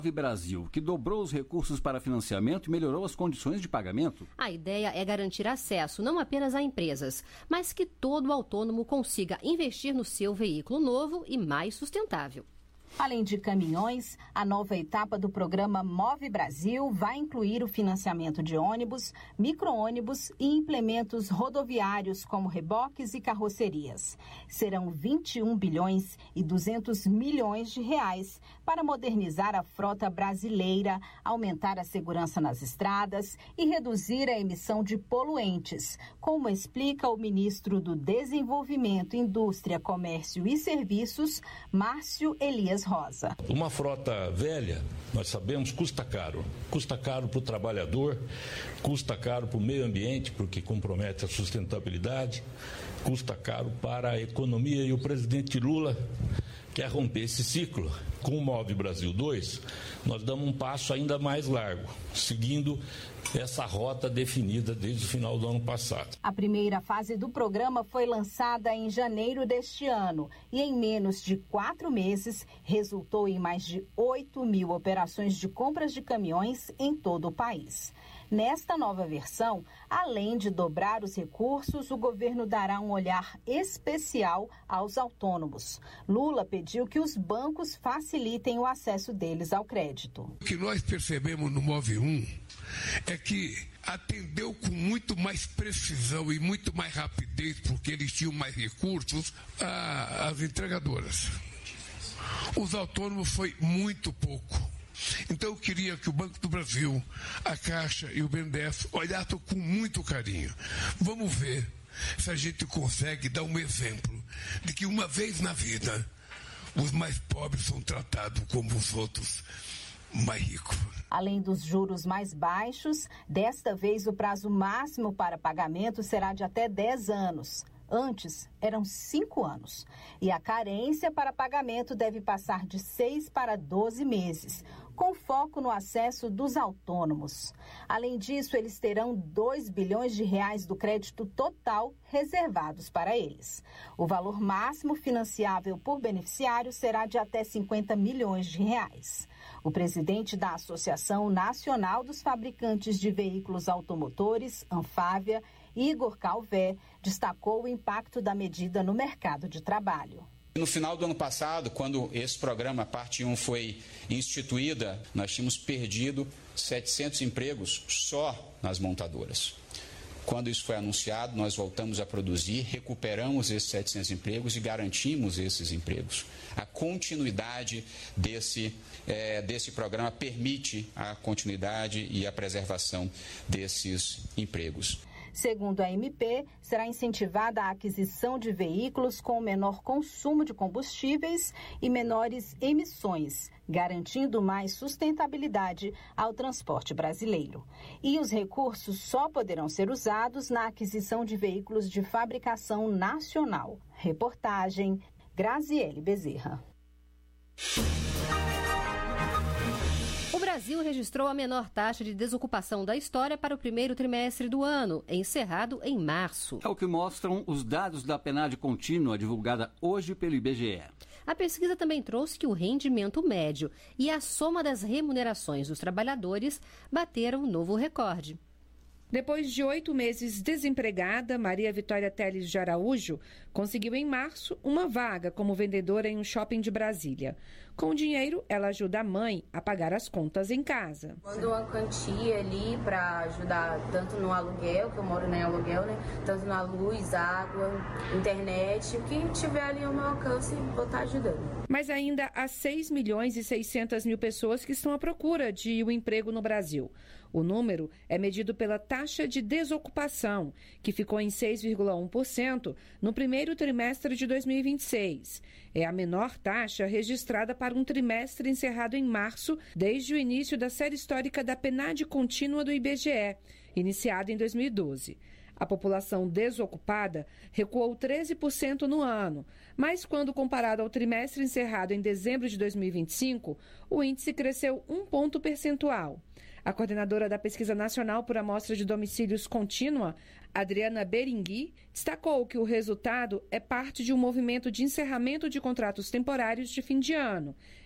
Brasil, que dobrou os recursos para financiamento e melhorou as condições de pagamento. A ideia é garantir acesso não apenas a empresas, mas que todo autônomo consiga investir no seu veículo novo e mais sustentável. Além de caminhões, a nova etapa do programa Move Brasil vai incluir o financiamento de ônibus, micro-ônibus e implementos rodoviários como reboques e carrocerias. Serão 21 bilhões e 200 milhões de reais para modernizar a frota brasileira, aumentar a segurança nas estradas e reduzir a emissão de poluentes, como explica o ministro do Desenvolvimento, Indústria, Comércio e Serviços, Márcio Elias Rosa. Uma frota velha, nós sabemos, custa caro. Custa caro para o trabalhador, custa caro para o meio ambiente, porque compromete a sustentabilidade, custa caro para a economia. E o presidente Lula quer romper esse ciclo. Com o Move Brasil 2, nós damos um passo ainda mais largo, seguindo essa rota definida desde o final do ano passado. A primeira fase do programa foi lançada em janeiro deste ano e em menos de 4 meses resultou em mais de 8 mil operações de compras de caminhões em todo o país. Nesta nova versão, além de dobrar os recursos, o governo dará um olhar especial aos autônomos. Lula pediu que os bancos facilitem o acesso deles ao crédito. O que nós percebemos no Move 1 é que atendeu com muito mais precisão e muito mais rapidez, porque eles tinham mais recursos, as entregadoras. Os autônomos foi muito pouco. Então eu queria que o Banco do Brasil, a Caixa e o BNDES olhassem com muito carinho. Vamos ver se a gente consegue dar um exemplo de que uma vez na vida os mais pobres são tratados como os outros mais ricos. Além dos juros mais baixos, desta vez o prazo máximo para pagamento será de até 10 anos. Antes, eram 5 anos. E a carência para pagamento deve passar de 6 para 12 meses, com foco no acesso dos autônomos. Além disso, eles terão 2 bilhões de reais do crédito total reservados para eles. O valor máximo financiável por beneficiário será de até 50 milhões de reais. O presidente da Associação Nacional dos Fabricantes de Veículos Automotores, Anfávia, Igor Calvé, destacou o impacto da medida no mercado de trabalho. No final do ano passado, quando esse programa, parte 1, foi instituída, nós tínhamos perdido 700 empregos só nas montadoras. Quando isso foi anunciado, nós voltamos a produzir, recuperamos esses 700 empregos e garantimos esses empregos. A continuidade desse programa permite a continuidade e a preservação desses empregos. Segundo a MP, será incentivada a aquisição de veículos com menor consumo de combustíveis e menores emissões, garantindo mais sustentabilidade ao transporte brasileiro. E os recursos só poderão ser usados na aquisição de veículos de fabricação nacional. Reportagem Graziele Bezerra. O Brasil registrou a menor taxa de desocupação da história para o primeiro trimestre do ano, encerrado em março. É o que mostram os dados da PNAD contínua divulgada hoje pelo IBGE. A pesquisa também trouxe que o rendimento médio e a soma das remunerações dos trabalhadores bateram um novo recorde. Depois de 8 meses desempregada, Maria Vitória Teles de Araújo conseguiu em março uma vaga como vendedora em um shopping de Brasília. Com o dinheiro, ela ajuda a mãe a pagar as contas em casa. Mando uma quantia ali para ajudar tanto no aluguel, que eu moro em aluguel, né? Tanto na luz, água, internet, o que tiver ali ao meu alcance, vou estar ajudando. Mas ainda há 6.600.000 pessoas que estão à procura de um emprego no Brasil. O número é medido pela taxa de desocupação, que ficou em 6,1% no primeiro trimestre de 2026. É a menor taxa registrada para um trimestre encerrado em março, desde o início da série histórica da PNAD contínua do IBGE, iniciada em 2012. A população desocupada recuou 13% no ano, mas quando comparado ao trimestre encerrado em dezembro de 2025, o índice cresceu 1 ponto percentual. A coordenadora da Pesquisa Nacional por Amostra de Domicílios Contínua, Adriana Berengui, destacou que o resultado é parte de um movimento de encerramento de contratos temporários de fim de ano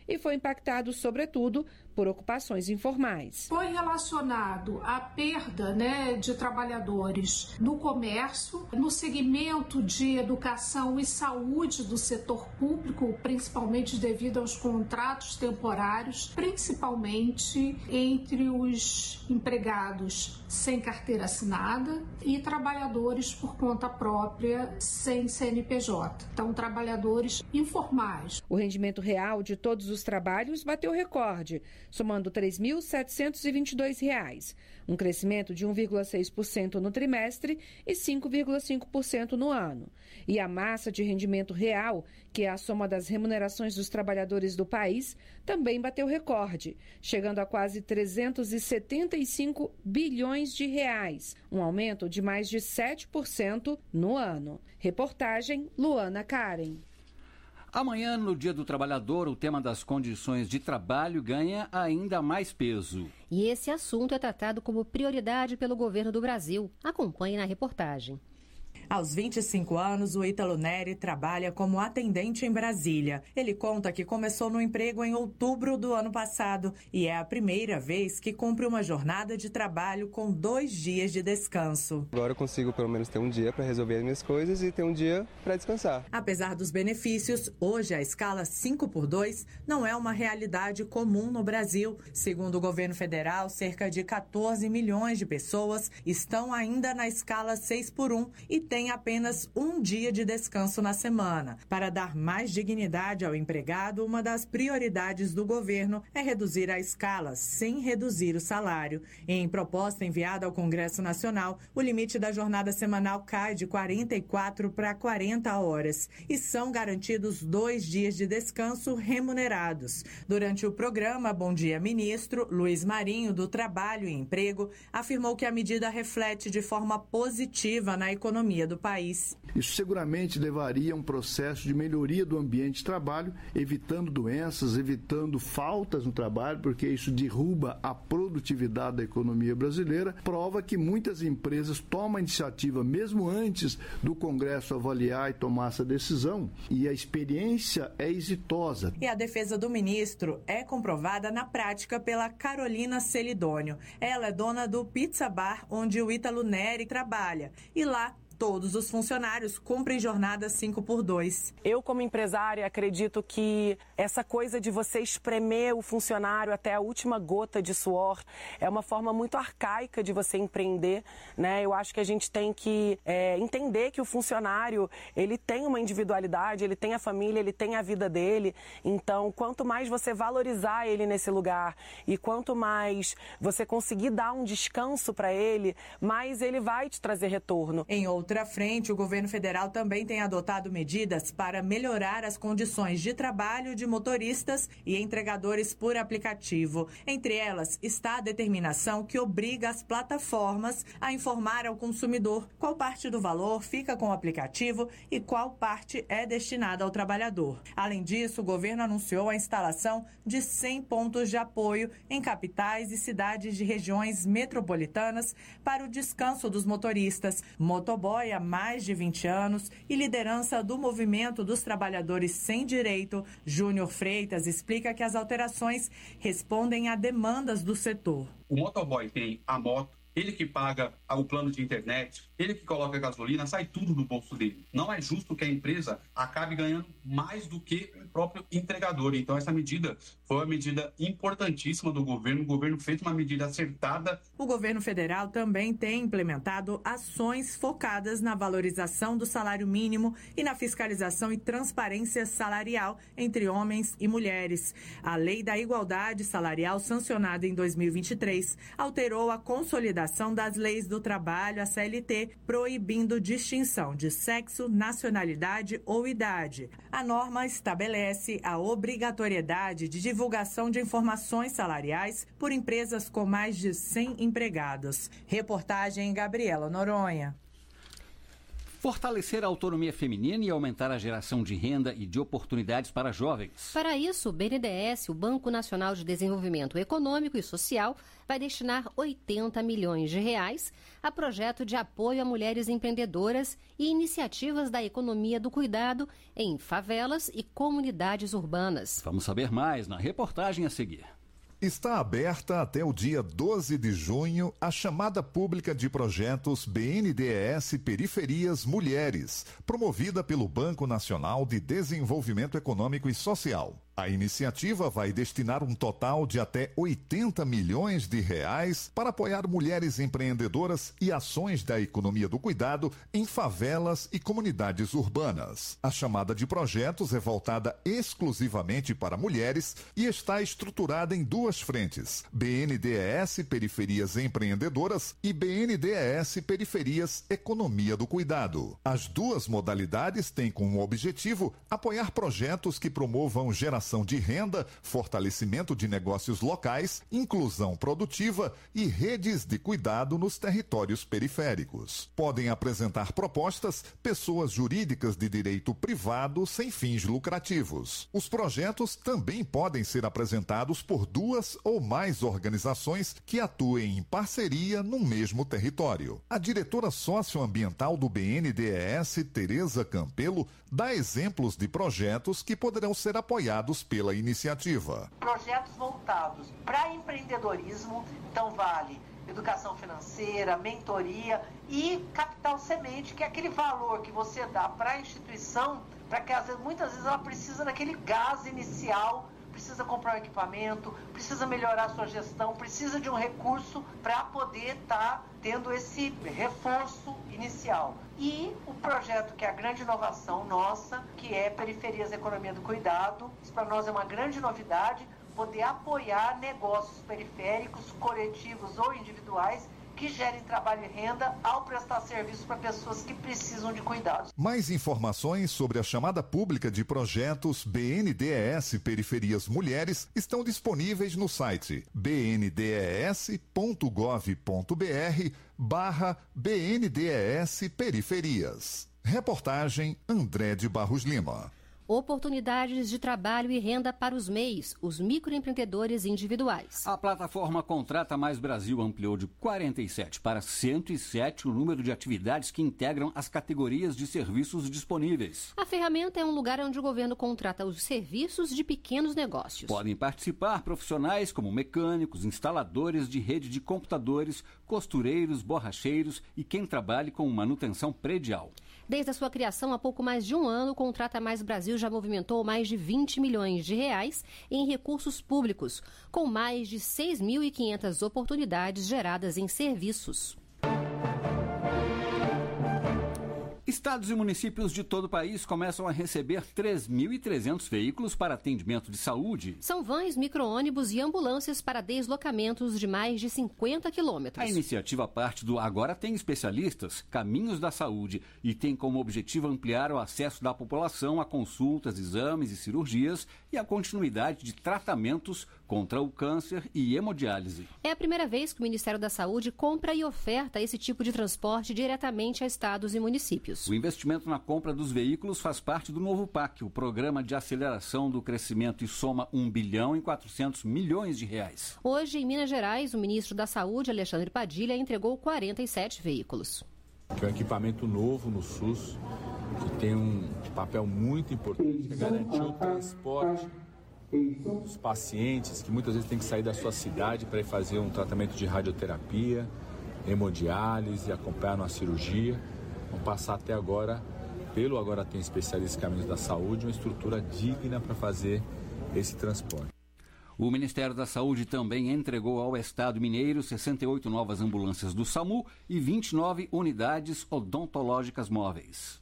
e foi impactado, sobretudo, por ocupações informais. Foi relacionado à perda, de trabalhadores no comércio, no segmento de educação e saúde do setor público, principalmente devido aos contratos temporários, principalmente entre os empregados sem carteira assinada e trabalhadores por conta própria sem CNPJ. Então, trabalhadores informais. O rendimento real de todos os trabalhos bateu recorde, somando R$ 3.722, um crescimento de 1,6% no trimestre e 5,5% no ano. E a massa de rendimento real, que é a soma das remunerações dos trabalhadores do país, também bateu recorde, chegando a quase 375 bilhões de reais, um aumento de mais de 7% no ano. Reportagem Luana Karen. Amanhã, no Dia do Trabalhador, o tema das condições de trabalho ganha ainda mais peso. E esse assunto é tratado como prioridade pelo governo do Brasil. Acompanhe na reportagem. Aos 25 anos, o Ítalo Neri trabalha como atendente em Brasília. Ele conta que começou no emprego em outubro do ano passado e é a primeira vez que cumpre uma jornada de trabalho com 2 dias de descanso. Agora eu consigo pelo menos ter um dia para resolver as minhas coisas e ter um dia para descansar. Apesar dos benefícios, hoje a escala 5x2 não é uma realidade comum no Brasil. Segundo o governo federal, cerca de 14 milhões de pessoas estão ainda na escala 6x1 e tem apenas um dia de descanso na semana. Para dar mais dignidade ao empregado, uma das prioridades do governo é reduzir a escala, sem reduzir o salário. Em proposta enviada ao Congresso Nacional, o limite da jornada semanal cai de 44 para 40 horas e são garantidos 2 dias de descanso remunerados. Durante o programa Bom Dia Ministro, Luiz Marinho, do Trabalho e Emprego, afirmou que a medida reflete de forma positiva na economia do país. Isso seguramente levaria a um processo de melhoria do ambiente de trabalho, evitando doenças, evitando faltas no trabalho, porque isso derruba a produtividade da economia brasileira. Prova que muitas empresas tomam a iniciativa, mesmo antes do Congresso avaliar e tomar essa decisão, e a experiência é exitosa. E a defesa do ministro é comprovada na prática pela Carolina Celidônio. Ela é dona do Pizza Bar, onde o Ítalo Neri trabalha. E lá, todos os funcionários cumprem jornada 5x2. Eu, como empresária, acredito que essa coisa de você espremer o funcionário até a última gota de suor é uma forma muito arcaica de você empreender, né? Eu acho que a gente tem que entender que o funcionário, ele tem uma individualidade, ele tem a família, ele tem a vida dele. Então, quanto mais você valorizar ele nesse lugar e quanto mais você conseguir dar um descanso para ele, mais ele vai te trazer retorno. Em outra frente, o governo federal também tem adotado medidas para melhorar as condições de trabalho de motoristas e entregadores por aplicativo. Entre elas está a determinação que obriga as plataformas a informar ao consumidor qual parte do valor fica com o aplicativo e qual parte é destinada ao trabalhador. Além disso, o governo anunciou a instalação de 100 pontos de apoio em capitais e cidades de regiões metropolitanas para o descanso dos motoristas. Motoboy há mais de 20 anos e liderança do movimento dos trabalhadores sem direito, Júnior Freitas explica que as alterações respondem a demandas do setor. O motoboy tem a moto, ele que paga o plano de internet, ele que coloca a gasolina, sai tudo do bolso dele. Não é justo que a empresa acabe ganhando mais do que o próprio entregador. Então, essa medida foi uma medida importantíssima do governo. O governo fez uma medida acertada. O governo federal também tem implementado ações focadas na valorização do salário mínimo e na fiscalização e transparência salarial entre homens e mulheres. A Lei da Igualdade Salarial, sancionada em 2023, alterou a consolidação das leis do trabalho, a CLT, proibindo distinção de sexo, nacionalidade ou idade. A norma estabelece a obrigatoriedade de divulgação de informações salariais por empresas com mais de 100 empregados. Reportagem Gabriela Noronha. Fortalecer a autonomia feminina e aumentar a geração de renda e de oportunidades para jovens. Para isso, o BNDES, o Banco Nacional de Desenvolvimento Econômico e Social, vai destinar 80 milhões de reais a projeto de apoio a mulheres empreendedoras e iniciativas da economia do cuidado em favelas e comunidades urbanas. Vamos saber mais na reportagem a seguir. Está aberta até o dia 12 de junho a chamada pública de projetos BNDES Periferias Mulheres, promovida pelo Banco Nacional de Desenvolvimento Econômico e Social. A iniciativa vai destinar um total de até 80 milhões de reais para apoiar mulheres empreendedoras e ações da economia do cuidado em favelas e comunidades urbanas. A chamada de projetos é voltada exclusivamente para mulheres e está estruturada em duas frentes: BNDES Periferias Empreendedoras e BNDES Periferias Economia do Cuidado. As duas modalidades têm como objetivo apoiar projetos que promovam geração de renda, fortalecimento de negócios locais, inclusão produtiva e redes de cuidado nos territórios periféricos. Podem apresentar propostas pessoas jurídicas de direito privado sem fins lucrativos. Os projetos também podem ser apresentados por duas ou mais organizações que atuem em parceria no mesmo território. A diretora socioambiental do BNDES, Tereza Campelo, dá exemplos de projetos que poderão ser apoiados pela iniciativa. Projetos voltados para empreendedorismo, então vale educação financeira, mentoria e capital semente, que é aquele valor que você dá para a instituição, para que muitas vezes ela precisa daquele gás inicial, precisa comprar um equipamento, precisa melhorar a sua gestão, precisa de um recurso para poder estar tendo esse reforço inicial. E o projeto que é a grande inovação nossa, que é Periferias Economia do Cuidado, isso para nós é uma grande novidade, poder apoiar negócios periféricos, coletivos ou individuais, que gerem trabalho e renda ao prestar serviço para pessoas que precisam de cuidados. Mais informações sobre a chamada pública de projetos BNDES Periferias Mulheres estão disponíveis no site bndes.gov.br/BNDES Periferias. Reportagem André de Barros Lima. Oportunidades de trabalho e renda para os MEIs, os microempreendedores individuais. A plataforma Contrata Mais Brasil ampliou de 47 para 107 o número de atividades que integram as categorias de serviços disponíveis. A ferramenta é um lugar onde o governo contrata os serviços de pequenos negócios. Podem participar profissionais como mecânicos, instaladores de rede de computadores, costureiros, borracheiros e quem trabalhe com manutenção predial. Desde a sua criação há pouco mais de um ano, o Contrata Mais Brasil já movimentou mais de 20 milhões de reais em recursos públicos, com mais de 6.500 oportunidades geradas em serviços. Estados e municípios de todo o país começam a receber 3.300 veículos para atendimento de saúde. São vans, micro-ônibus e ambulâncias para deslocamentos de mais de 50 quilômetros. A iniciativa parte do Agora Tem Especialistas, Caminhos da Saúde, e tem como objetivo ampliar o acesso da população a consultas, exames e cirurgias e a continuidade de tratamentos contra o câncer e hemodiálise. É a primeira vez que o Ministério da Saúde compra e oferta esse tipo de transporte diretamente a estados e municípios. O investimento na compra dos veículos faz parte do novo PAC, o Programa de Aceleração do Crescimento, e soma 1 bilhão e 400 milhões de reais. Hoje, em Minas Gerais, o ministro da Saúde, Alexandre Padilha, entregou 47 veículos. Que é um equipamento novo no SUS, que tem um papel muito importante, que é garantir o transporte dos pacientes, que muitas vezes têm que sair da sua cidade para ir fazer um tratamento de radioterapia, hemodiálise, acompanhar uma cirurgia. Vão passar até agora, pelo Agora Tem Especialistas Caminhos da Saúde, uma estrutura digna para fazer esse transporte. O Ministério da Saúde também entregou ao Estado mineiro 68 novas ambulâncias do SAMU e 29 unidades odontológicas móveis.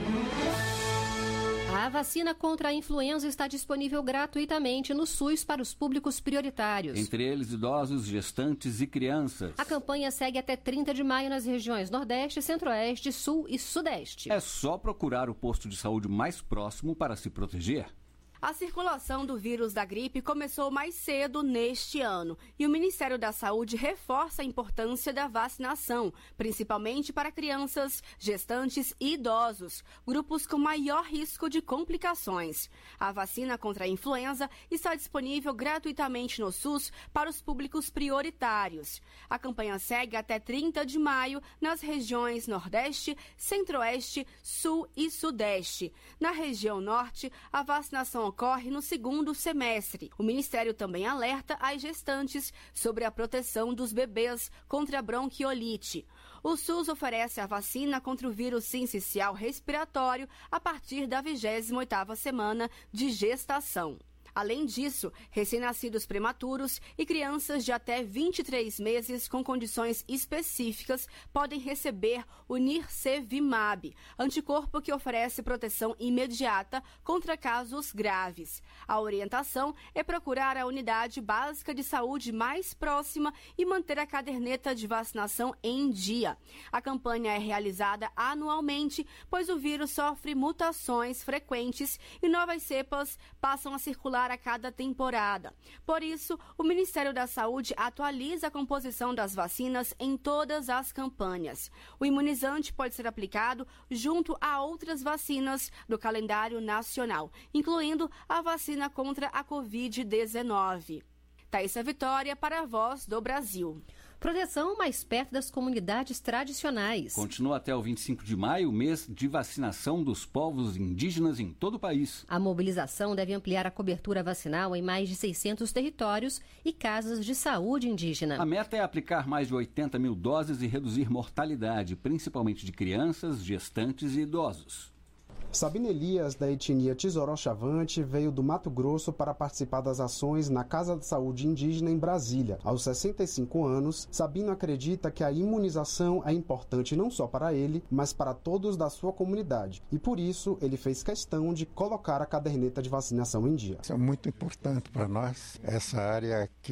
A vacina contra a influenza está disponível gratuitamente no SUS para os públicos prioritários. Entre eles, idosos, gestantes e crianças. A campanha segue até 30 de maio nas regiões Nordeste, Centro-Oeste, Sul e Sudeste. É só procurar o posto de saúde mais próximo para se proteger. A circulação do vírus da gripe começou mais cedo neste ano e o Ministério da Saúde reforça a importância da vacinação, principalmente para crianças, gestantes e idosos, grupos com maior risco de complicações. A vacina contra a influenza está disponível gratuitamente no SUS para os públicos prioritários. A campanha segue até 30 de maio nas regiões Nordeste, Centro-Oeste, Sul e Sudeste. Na região Norte, a vacinação ocorre no segundo semestre. O Ministério também alerta as gestantes sobre a proteção dos bebês contra a bronquiolite. O SUS oferece a vacina contra o vírus sincicial respiratório a partir da 28ª semana de gestação. Além disso, recém-nascidos prematuros e crianças de até 23 meses com condições específicas podem receber o Nirsevimab, anticorpo que oferece proteção imediata contra casos graves. A orientação é procurar a unidade básica de saúde mais próxima e manter a caderneta de vacinação em dia. A campanha é realizada anualmente, pois o vírus sofre mutações frequentes e novas cepas passam a circular a cada temporada. Por isso, o Ministério da Saúde atualiza a composição das vacinas em todas as campanhas. O imunizante pode ser aplicado junto a outras vacinas do calendário nacional, incluindo a vacina contra a Covid-19. Thaísa Vitória para a Voz do Brasil. Proteção mais perto das comunidades tradicionais. Continua até o 25 de maio, mês de vacinação dos povos indígenas em todo o país. A mobilização deve ampliar a cobertura vacinal em mais de 600 territórios e casas de saúde indígena. A meta é aplicar mais de 80 mil doses e reduzir mortalidade, principalmente de crianças, gestantes e idosos. Sabina Elias, da etnia Tisoro-Chavante, veio do Mato Grosso para participar das ações na Casa de Saúde Indígena em Brasília. Aos 65 anos, Sabino acredita que a imunização é importante não só para ele, mas para todos da sua comunidade. E por isso, ele fez questão de colocar a caderneta de vacinação em dia. Isso é muito importante para nós, essa área que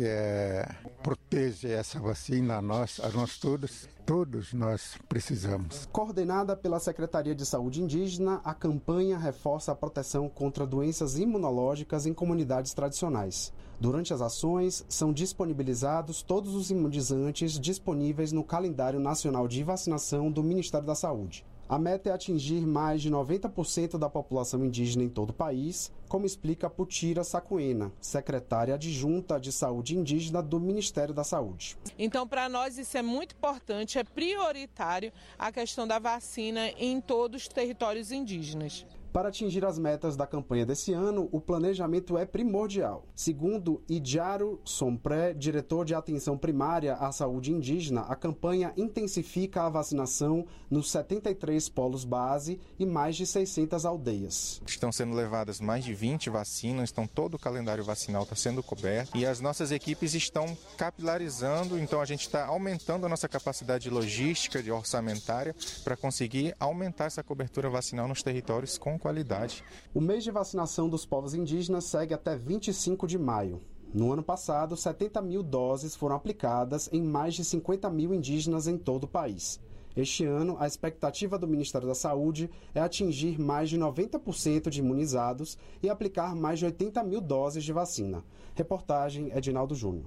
protege essa vacina a nós todos. Todos nós precisamos. Coordenada pela Secretaria de Saúde Indígena, a campanha reforça a proteção contra doenças imunológicas em comunidades tradicionais. Durante as ações, são disponibilizados todos os imunizantes disponíveis no calendário nacional de vacinação do Ministério da Saúde. A meta é atingir mais de 90% da população indígena em todo o país, como explica Putira Sacuena, secretária adjunta de Saúde Indígena do Ministério da Saúde. Então, para nós isso é muito importante, é prioritário a questão da vacina em todos os territórios indígenas. Para atingir as metas da campanha desse ano, o planejamento é primordial. Segundo Idjaro Sompré, diretor de atenção primária à saúde indígena, a campanha intensifica a vacinação nos 73 polos base e mais de 600 aldeias. Estão sendo levadas mais de 20 vacinas, então todo o calendário vacinal está sendo coberto e as nossas equipes estão capilarizando, então a gente está aumentando a nossa capacidade logística e orçamentária para conseguir aumentar essa cobertura vacinal nos territórios com qualidade. O mês de vacinação dos povos indígenas segue até 25 de maio. No ano passado, 70 mil doses foram aplicadas em mais de 50 mil indígenas em todo o país. Este ano, a expectativa do Ministério da Saúde é atingir mais de 90% de imunizados e aplicar mais de 80 mil doses de vacina. Reportagem Edinaldo Júnior.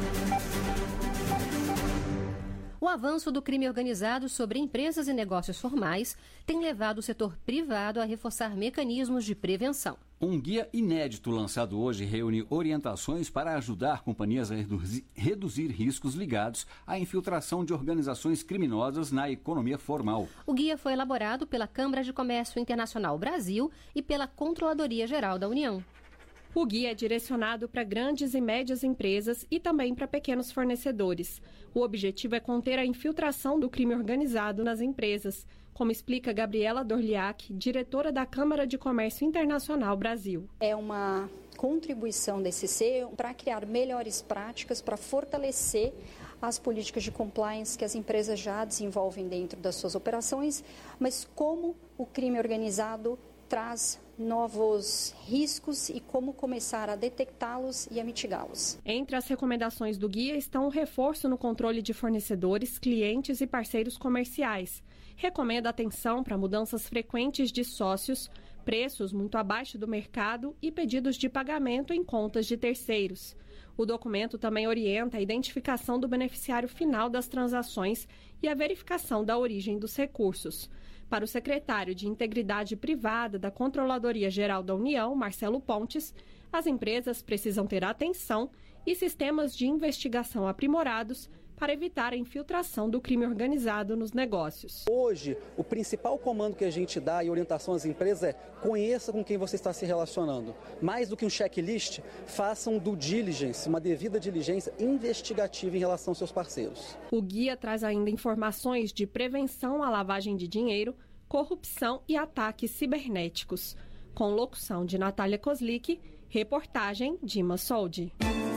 O avanço do crime organizado sobre empresas e negócios formais tem levado o setor privado a reforçar mecanismos de prevenção. Um guia inédito lançado hoje reúne orientações para ajudar companhias a reduzir riscos ligados à infiltração de organizações criminosas na economia formal. O guia foi elaborado pela Câmara de Comércio Internacional Brasil e pela Controladoria Geral da União. O guia é direcionado para grandes e médias empresas e também para pequenos fornecedores. O objetivo é conter a infiltração do crime organizado nas empresas, como explica Gabriela Dorliac, diretora da Câmara de Comércio Internacional Brasil. É uma contribuição da ECC para criar melhores práticas, para fortalecer as políticas de compliance que as empresas já desenvolvem dentro das suas operações, mas como o crime organizado traz novos riscos e como começar a detectá-los e a mitigá-los. Entre as recomendações do guia estão o reforço no controle de fornecedores, clientes e parceiros comerciais. Recomenda atenção para mudanças frequentes de sócios, preços muito abaixo do mercado e pedidos de pagamento em contas de terceiros. O documento também orienta a identificação do beneficiário final das transações e a verificação da origem dos recursos. Para o secretário de Integridade Privada da Controladoria Geral da União, Marcelo Pontes, as empresas precisam ter atenção e sistemas de investigação aprimorados para evitar a infiltração do crime organizado nos negócios. Hoje, o principal comando que a gente dá e orientação às empresas é: conheça com quem você está se relacionando. Mais do que um checklist, faça um due diligence, uma devida diligência investigativa em relação aos seus parceiros. O guia traz ainda informações de prevenção à lavagem de dinheiro, corrupção e ataques cibernéticos. Com locução de Natália Kozlik, reportagem Dima Soldi.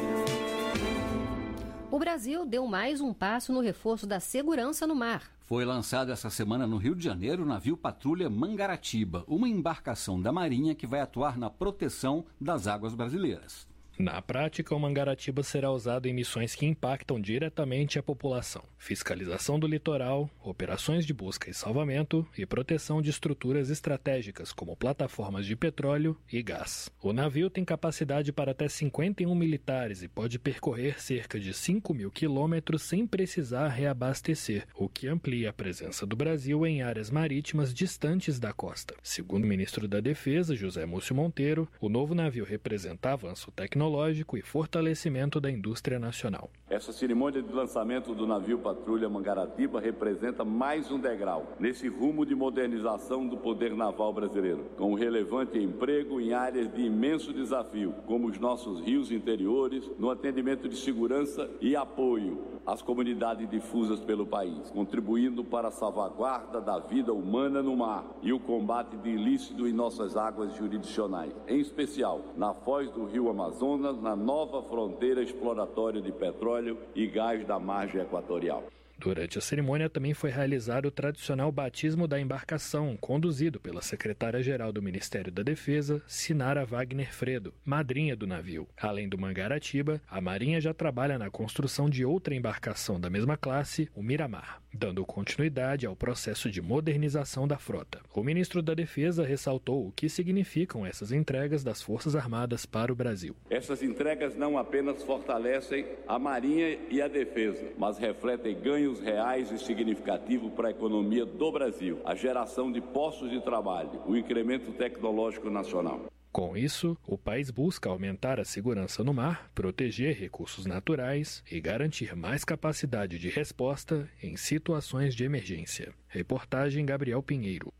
O Brasil deu mais um passo no reforço da segurança no mar. Foi lançado essa semana no Rio de Janeiro o navio Patrulha Mangaratiba, uma embarcação da Marinha que vai atuar na proteção das águas brasileiras. Na prática, o Mangaratiba será usado em missões que impactam diretamente a população. Fiscalização do litoral, operações de busca e salvamento e proteção de estruturas estratégicas como plataformas de petróleo e gás. O navio tem capacidade para até 51 militares e pode percorrer cerca de 5.000 quilômetros sem precisar reabastecer, o que amplia a presença do Brasil em áreas marítimas distantes da costa. Segundo o ministro da Defesa, José Múcio Monteiro, o novo navio representa avanço tecnológico e fortalecimento da indústria nacional. Essa cerimônia de lançamento do navio Patrulha Mangaratiba representa mais um degrau nesse rumo de modernização do poder naval brasileiro, com um relevante emprego em áreas de imenso desafio, como os nossos rios interiores, no atendimento de segurança e apoio às comunidades difusas pelo país, contribuindo para a salvaguarda da vida humana no mar e o combate de ilícito em nossas águas jurisdicionais, em especial na foz do rio Amazonas, na nova fronteira exploratória de petróleo e gás da margem equatorial. Durante a cerimônia também foi realizado o tradicional batismo da embarcação, conduzido pela secretária-geral do Ministério da Defesa, Sinara Wagner Fredo, madrinha do navio. Além do Mangaratiba, a Marinha já trabalha na construção de outra embarcação da mesma classe, o Miramar, dando continuidade ao processo de modernização da frota. O ministro da Defesa ressaltou o que significam essas entregas das Forças Armadas para o Brasil. Essas entregas não apenas fortalecem a Marinha e a Defesa, mas refletem ganhos reais e significativos para a economia do Brasil, a geração de postos de trabalho, o incremento tecnológico nacional. Com isso, o país busca aumentar a segurança no mar, proteger recursos naturais e garantir mais capacidade de resposta em situações de emergência. Reportagem Gabriel Pinheiro.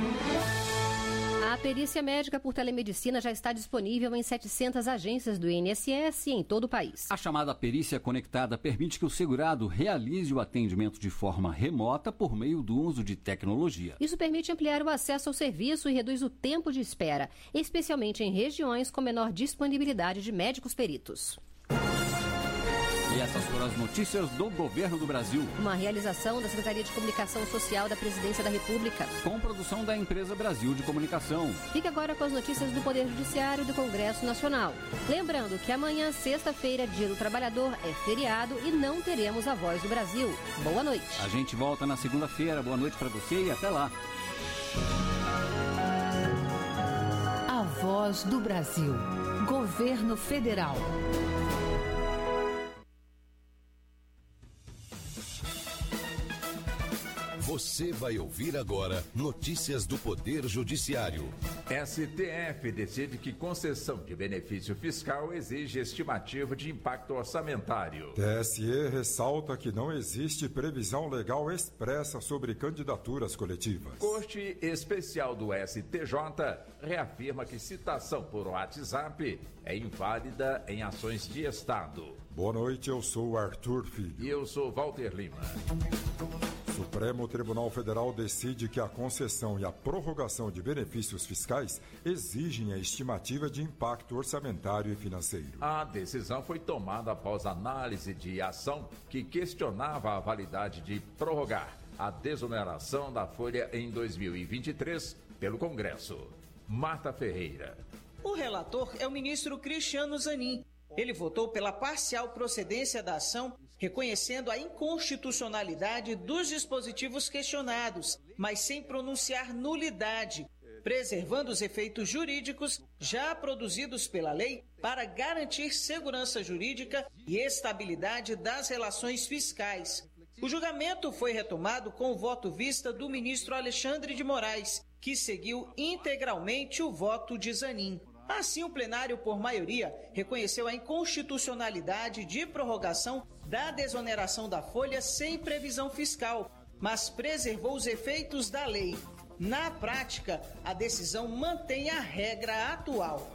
A perícia médica por telemedicina já está disponível em 700 agências do INSS em todo o país. A chamada perícia conectada permite que o segurado realize o atendimento de forma remota por meio do uso de tecnologia. Isso permite ampliar o acesso ao serviço e reduz o tempo de espera, especialmente em regiões com menor disponibilidade de médicos peritos. E essas foram as notícias do Governo do Brasil. Uma realização da Secretaria de Comunicação Social da Presidência da República. Com produção da Empresa Brasil de Comunicação. Fique agora com as notícias do Poder Judiciário e do Congresso Nacional. Lembrando que amanhã, sexta-feira, Dia do Trabalhador, é feriado e não teremos a Voz do Brasil. Boa noite. A gente volta na segunda-feira. Boa noite para você e até lá. A Voz do Brasil. Governo Federal. Você vai ouvir agora notícias do Poder Judiciário. STF decide que concessão de benefício fiscal exige estimativa de impacto orçamentário. TSE ressalta que não existe previsão legal expressa sobre candidaturas coletivas. Corte Especial do STJ reafirma que citação por WhatsApp é inválida em ações de Estado. Boa noite, eu sou Arthur Filho. E eu sou Walter Lima. Supremo Tribunal Federal decide que a concessão e a prorrogação de benefícios fiscais exigem a estimativa de impacto orçamentário e financeiro. A decisão foi tomada após análise de ação que questionava a validade de prorrogar a desoneração da folha em 2023 pelo Congresso. Marta Ferreira. O relator é o ministro Cristiano Zanin. Ele votou pela parcial procedência da ação, reconhecendo a inconstitucionalidade dos dispositivos questionados, mas sem pronunciar nulidade. preservando os efeitos jurídicos já produzidos pela lei para garantir segurança jurídica e estabilidade das relações fiscais. O julgamento foi retomado com o voto vista do ministro Alexandre de Moraes, que seguiu integralmente o voto de Zanin. Assim, o plenário, por maioria, reconheceu a inconstitucionalidade de prorrogação da desoneração da folha sem previsão fiscal, mas preservou os efeitos da lei. Na prática, a decisão mantém a regra atual.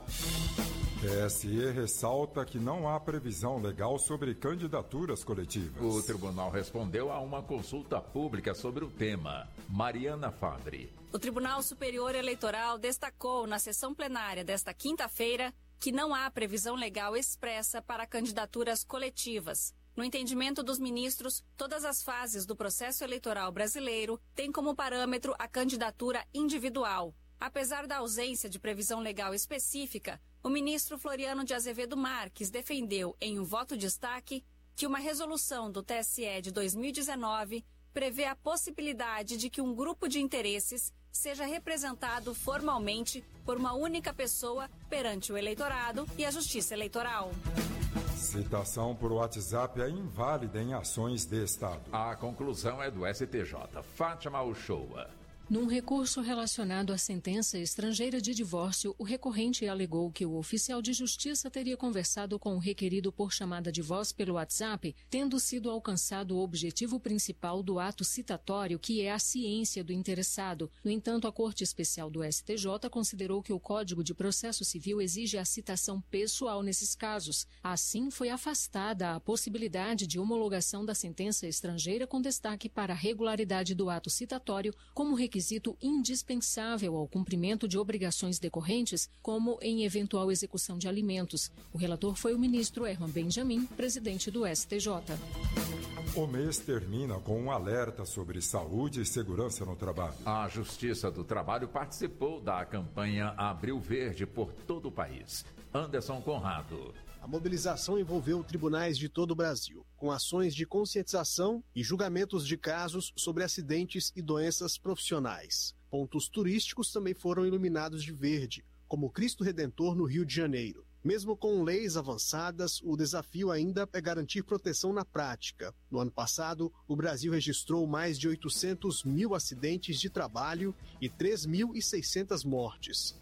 TSE ressalta que não há previsão legal sobre candidaturas coletivas. O tribunal respondeu a uma consulta pública sobre o tema. Mariana Fabre. O Tribunal Superior Eleitoral destacou na sessão plenária desta quinta-feira que não há previsão legal expressa para candidaturas coletivas. No entendimento dos ministros, todas as fases do processo eleitoral brasileiro têm como parâmetro a candidatura individual. Apesar da ausência de previsão legal específica, o ministro Floriano de Azevedo Marques defendeu, em um voto destaque, que uma resolução do TSE de 2019 prevê a possibilidade de que um grupo de interesses seja representado formalmente por uma única pessoa perante o eleitorado e a Justiça Eleitoral. Citação por WhatsApp é inválida em ações de Estado. A conclusão é do STJ. Fátima Uchoa. Num recurso relacionado à sentença estrangeira de divórcio, o recorrente alegou que o oficial de justiça teria conversado com o requerido por chamada de voz pelo WhatsApp, tendo sido alcançado o objetivo principal do ato citatório, que é a ciência do interessado. No entanto, a Corte Especial do STJ considerou que o Código de Processo Civil exige a citação pessoal nesses casos. Assim, foi afastada a possibilidade de homologação da sentença estrangeira com destaque para a regularidade do ato citatório como requisito indispensável ao cumprimento de obrigações decorrentes, como em eventual execução de alimentos. O relator foi o ministro Herman Benjamin, presidente do STJ. O mês termina com um alerta sobre saúde e segurança no trabalho. A Justiça do Trabalho participou da campanha Abril Verde por todo o país. Anderson Conrado. A mobilização envolveu tribunais de todo o Brasil, com ações de conscientização e julgamentos de casos sobre acidentes e doenças profissionais. Pontos turísticos também foram iluminados de verde, como o Cristo Redentor no Rio de Janeiro. Mesmo com leis avançadas, o desafio ainda é garantir proteção na prática. No ano passado, o Brasil registrou mais de 800 mil acidentes de trabalho e 3.600 mortes.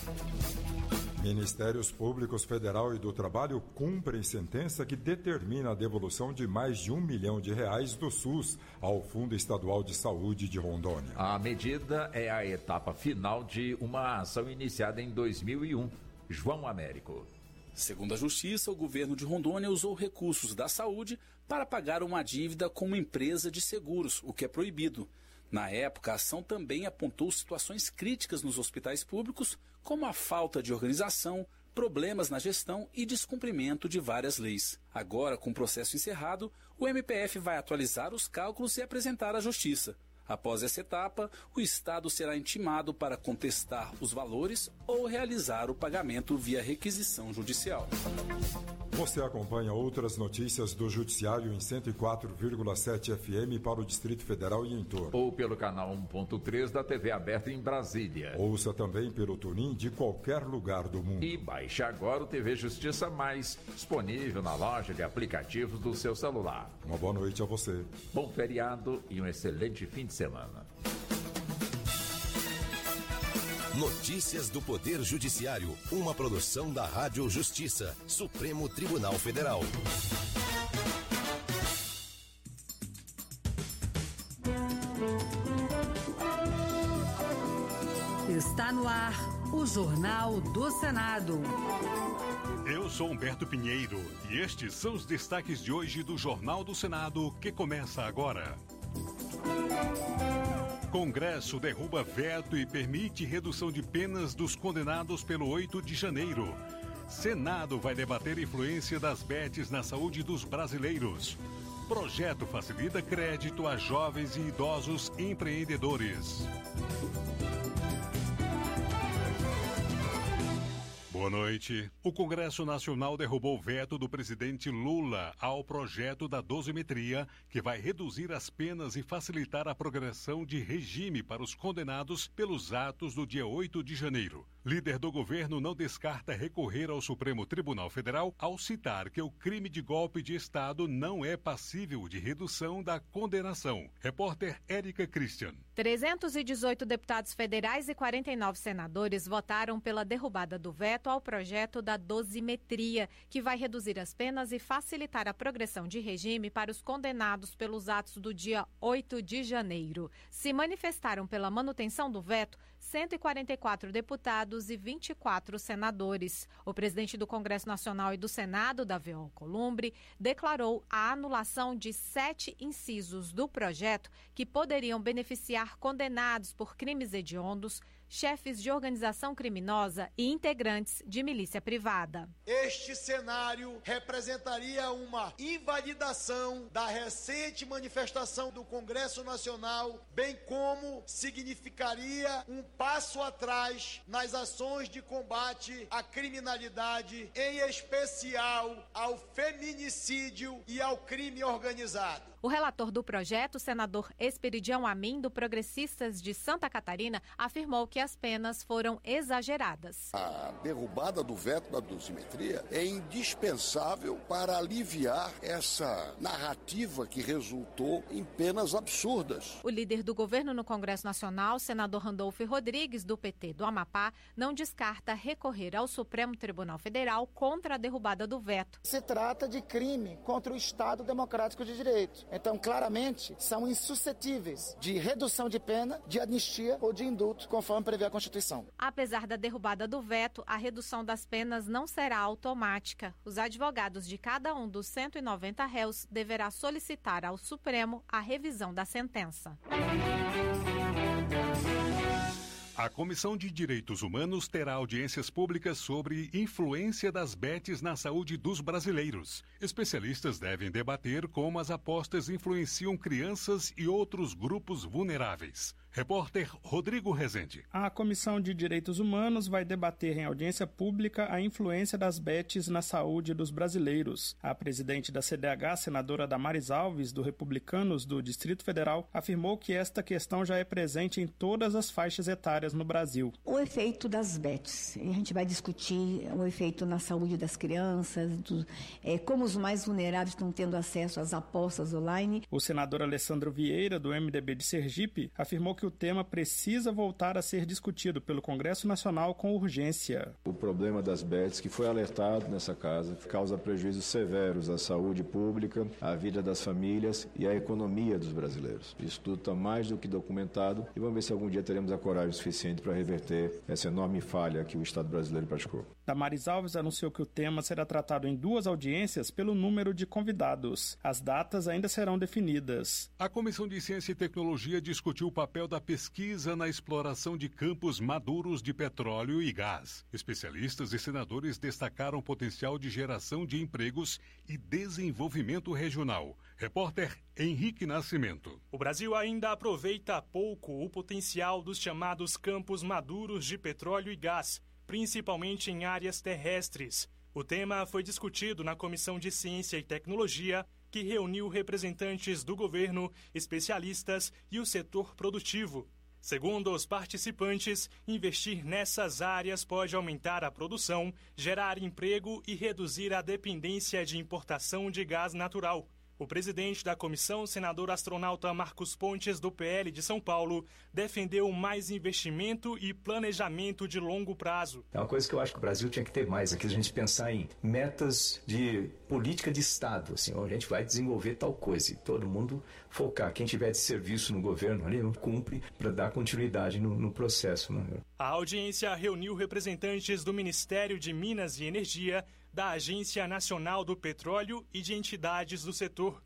Ministérios Públicos Federal e do Trabalho cumprem sentença que determina a devolução de mais de R$1 milhão do SUS ao Fundo Estadual de Saúde de Rondônia. A medida é a etapa final de uma ação iniciada em 2001. João Américo. Segundo a Justiça, o governo de Rondônia usou recursos da saúde para pagar uma dívida com uma empresa de seguros, o que é proibido. Na época, a ação também apontou situações críticas nos hospitais públicos, como a falta de organização, problemas na gestão e descumprimento de várias leis. Agora, com o processo encerrado, o MPF vai atualizar os cálculos e apresentar à Justiça. Após essa etapa, o Estado será intimado para contestar os valores ou realizar o pagamento via requisição judicial. Você acompanha outras notícias do Judiciário em 104,7 FM para o Distrito Federal e em torno. Ou pelo canal 1.3 da TV aberta em Brasília. Ouça também pelo TuneIn de qualquer lugar do mundo. E baixe agora o TV Justiça Mais, disponível na loja de aplicativos do seu celular. Uma boa noite a você. Bom feriado e um excelente fim de semana. Notícias do Poder Judiciário, uma produção da Rádio Justiça, Supremo Tribunal Federal. Está no ar o Jornal do Senado. Eu sou Humberto Pinheiro e estes são os destaques de hoje do Jornal do Senado, que começa agora. Congresso derruba veto e permite redução de penas dos condenados pelo 8 de janeiro. Senado vai debater influência das bets na saúde dos brasileiros. Projeto facilita crédito a jovens e idosos empreendedores. Boa noite. O Congresso Nacional derrubou o veto do presidente Lula ao projeto da dosimetria, que vai reduzir as penas e facilitar a progressão de regime para os condenados pelos atos do dia 8 de janeiro. Líder do governo não descarta recorrer ao Supremo Tribunal Federal ao citar que o crime de golpe de Estado não é passível de redução da condenação. Repórter Érica Christian. 318 deputados federais e 49 senadores votaram pela derrubada do veto ao projeto da dosimetria, que vai reduzir as penas e facilitar a progressão de regime para os condenados pelos atos do dia 8 de janeiro. Se manifestaram pela manutenção do veto 144 deputados e 24 senadores. O presidente do Congresso Nacional e do Senado, Davi Alcolumbre, declarou a anulação de 7 incisos do projeto que poderiam beneficiar condenados por crimes hediondos, chefes de organização criminosa e integrantes de milícia privada. Este cenário representaria uma invalidação da recente manifestação do Congresso Nacional, bem como significaria um passo atrás nas ações de combate à criminalidade, em especial ao feminicídio e ao crime organizado. O relator do projeto, o senador Esperidião Amin, do Progressistas de Santa Catarina, afirmou que as penas foram exageradas. A derrubada do veto da dosimetria é indispensável para aliviar essa narrativa que resultou em penas absurdas. O líder do governo no Congresso Nacional, senador Randolfo Rodrigues, do PT do Amapá, não descarta recorrer ao Supremo Tribunal Federal contra a derrubada do veto. Se trata de crime contra o Estado Democrático de Direito. Então, claramente, são insuscetíveis de redução de pena, de anistia ou de indulto, conforme prevê a Constituição. Apesar da derrubada do veto, a redução das penas não será automática. Os advogados de cada um dos 190 réus deverá solicitar ao Supremo a revisão da sentença. A Comissão de Direitos Humanos terá audiências públicas sobre influência das bets na saúde dos brasileiros. Especialistas devem debater como as apostas influenciam crianças e outros grupos vulneráveis. Repórter Rodrigo Rezende. A Comissão de Direitos Humanos vai debater em audiência pública a influência das bets na saúde dos brasileiros. A presidente da CDH, senadora Damares Alves, do Republicanos do Distrito Federal, afirmou que esta questão já é presente em todas as faixas etárias no Brasil. O efeito das bets. A gente vai discutir o efeito na saúde das crianças, como os mais vulneráveis estão tendo acesso às apostas online. O senador Alessandro Vieira, do MDB de Sergipe, afirmou que o tema precisa voltar a ser discutido pelo Congresso Nacional com urgência. O problema das bets, que foi alertado nessa casa, causa prejuízos severos à saúde pública, à vida das famílias e à economia dos brasileiros. Isso tudo está mais do que documentado e vamos ver se algum dia teremos a coragem suficiente para reverter essa enorme falha que o Estado brasileiro praticou. Damares Alves anunciou que o tema será tratado em 2 audiências pelo número de convidados. As datas ainda serão definidas. A Comissão de Ciência e Tecnologia discutiu o papel da pesquisa na exploração de campos maduros de petróleo e gás. Especialistas e senadores destacaram o potencial de geração de empregos e desenvolvimento regional. Repórter Henrique Nascimento. O Brasil ainda aproveita pouco o potencial dos chamados campos maduros de petróleo e gás, principalmente em áreas terrestres. O tema foi discutido na Comissão de Ciência e Tecnologia, que reuniu representantes do governo, especialistas e o setor produtivo. Segundo os participantes, investir nessas áreas pode aumentar a produção, gerar emprego e reduzir a dependência de importação de gás natural. O presidente da comissão, senador astronauta Marcos Pontes, do PL de São Paulo, defendeu mais investimento e planejamento de longo prazo. É uma coisa que eu acho que o Brasil tinha que ter mais, aqui a gente pensar em metas de política de Estado, assim, onde a gente vai desenvolver tal coisa e todo mundo focar. Quem tiver de serviço no governo ali cumpre para dar continuidade no processo. Né? A audiência reuniu representantes do Ministério de Minas e Energia, da Agência Nacional do Petróleo e de entidades do setor.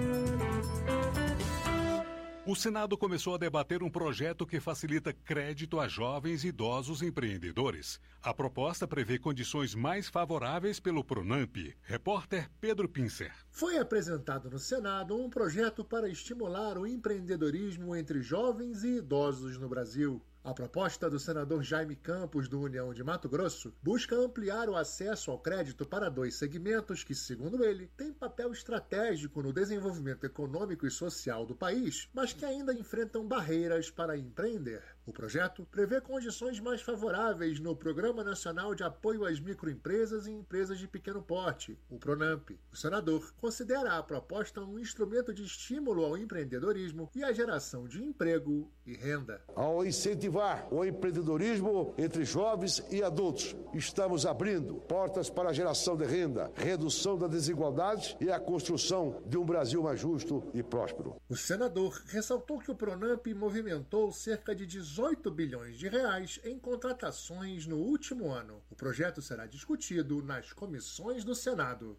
O Senado começou a debater um projeto que facilita crédito a jovens e idosos empreendedores. A proposta prevê condições mais favoráveis pelo Pronamp. Repórter Pedro Pincer. Foi apresentado no Senado um projeto para estimular o empreendedorismo entre jovens e idosos no Brasil. A proposta do senador Jaime Campos, do União de Mato Grosso, busca ampliar o acesso ao crédito para 2 segmentos que, segundo ele, têm papel estratégico no desenvolvimento econômico e social do país, mas que ainda enfrentam barreiras para empreender. O projeto prevê condições mais favoráveis no Programa Nacional de Apoio às Microempresas e Empresas de Pequeno Porte, o PRONAMP. O senador considera a proposta um instrumento de estímulo ao empreendedorismo e à geração de emprego e renda. Ao incentivar o empreendedorismo entre jovens e adultos, estamos abrindo portas para a geração de renda, redução da desigualdade e a construção de um Brasil mais justo e próspero. O senador ressaltou que o PRONAMP movimentou cerca de 18 bilhões de reais em contratações no último ano. O projeto será discutido nas comissões do Senado.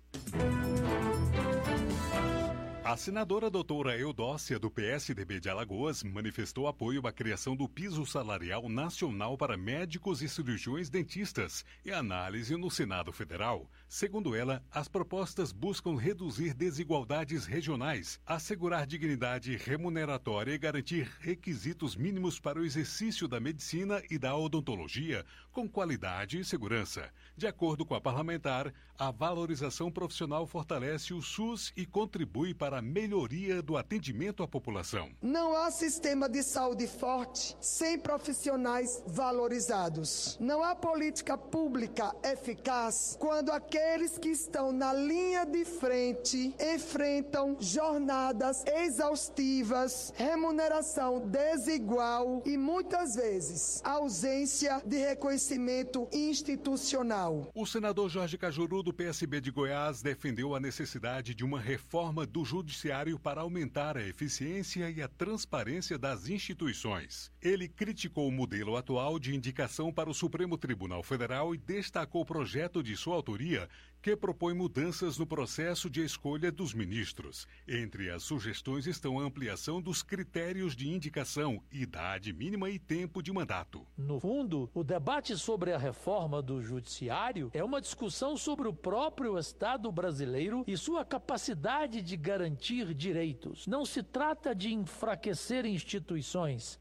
A senadora doutora Eudócia, do PSDB de Alagoas, manifestou apoio à criação do piso salarial nacional para médicos e cirurgiões dentistas e análise no Senado Federal. Segundo ela, as propostas buscam reduzir desigualdades regionais, assegurar dignidade remuneratória e garantir requisitos mínimos para o exercício da medicina e da odontologia, com qualidade e segurança. De acordo com a parlamentar, a valorização profissional fortalece o SUS e contribui para a melhoria do atendimento à população. Não há sistema de saúde forte sem profissionais valorizados. Não há política pública eficaz quando aqueles que estão na linha de frente enfrentam jornadas exaustivas, remuneração desigual e muitas vezes ausência de reconhecimento institucional. O senador Jorge Cajuru, do PSB de Goiás, defendeu a necessidade de uma reforma do Judiciário para aumentar a eficiência e a transparência das instituições. Ele criticou o modelo atual de indicação para o Supremo Tribunal Federal e destacou o projeto de sua autoria que propõe mudanças no processo de escolha dos ministros. Entre as sugestões estão a ampliação dos critérios de indicação, idade mínima e tempo de mandato. No fundo, o debate sobre a reforma do judiciário é uma discussão sobre o próprio Estado brasileiro e sua capacidade de garantir direitos. Não se trata de enfraquecer instituições.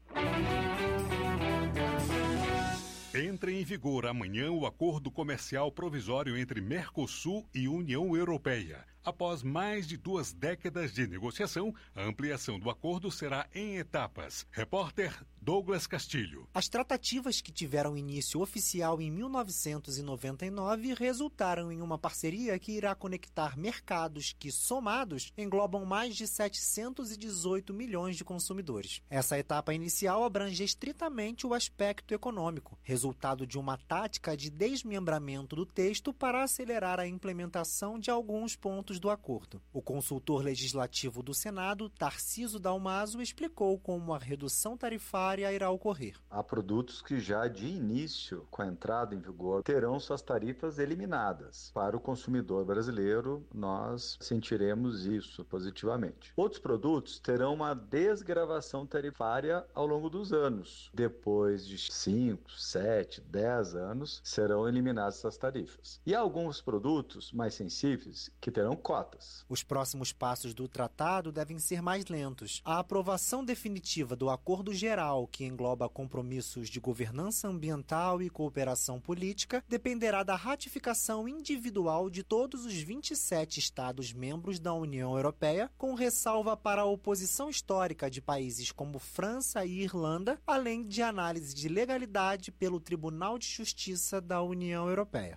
Entra em vigor amanhã o acordo comercial provisório entre Mercosul e União Europeia. Após mais de 2 décadas de negociação, a ampliação do acordo será em etapas. Repórter Douglas Castilho. As tratativas, que tiveram início oficial em 1999, resultaram em uma parceria que irá conectar mercados que, somados, englobam mais de 718 milhões de consumidores. Essa etapa inicial abrange estritamente o aspecto econômico, resultado de uma tática de desmembramento do texto para acelerar a implementação de alguns pontos do acordo. O consultor legislativo do Senado, Tarcísio Dalmaso, explicou como a redução tarifária irá ocorrer. Há produtos que já de início, com a entrada em vigor, terão suas tarifas eliminadas. Para o consumidor brasileiro, nós sentiremos isso positivamente. Outros produtos terão uma desgravação tarifária ao longo dos anos. Depois de 5, 7, 10 anos, serão eliminadas essas tarifas. E há alguns produtos mais sensíveis que terão cotas. Os próximos passos do tratado devem ser mais lentos. A aprovação definitiva do Acordo Geral, que engloba compromissos de governança ambiental e cooperação política, dependerá da ratificação individual de todos os 27 Estados-membros da União Europeia, com ressalva para a oposição histórica de países como França e Irlanda, além de análise de legalidade pelo Tribunal de Justiça da União Europeia.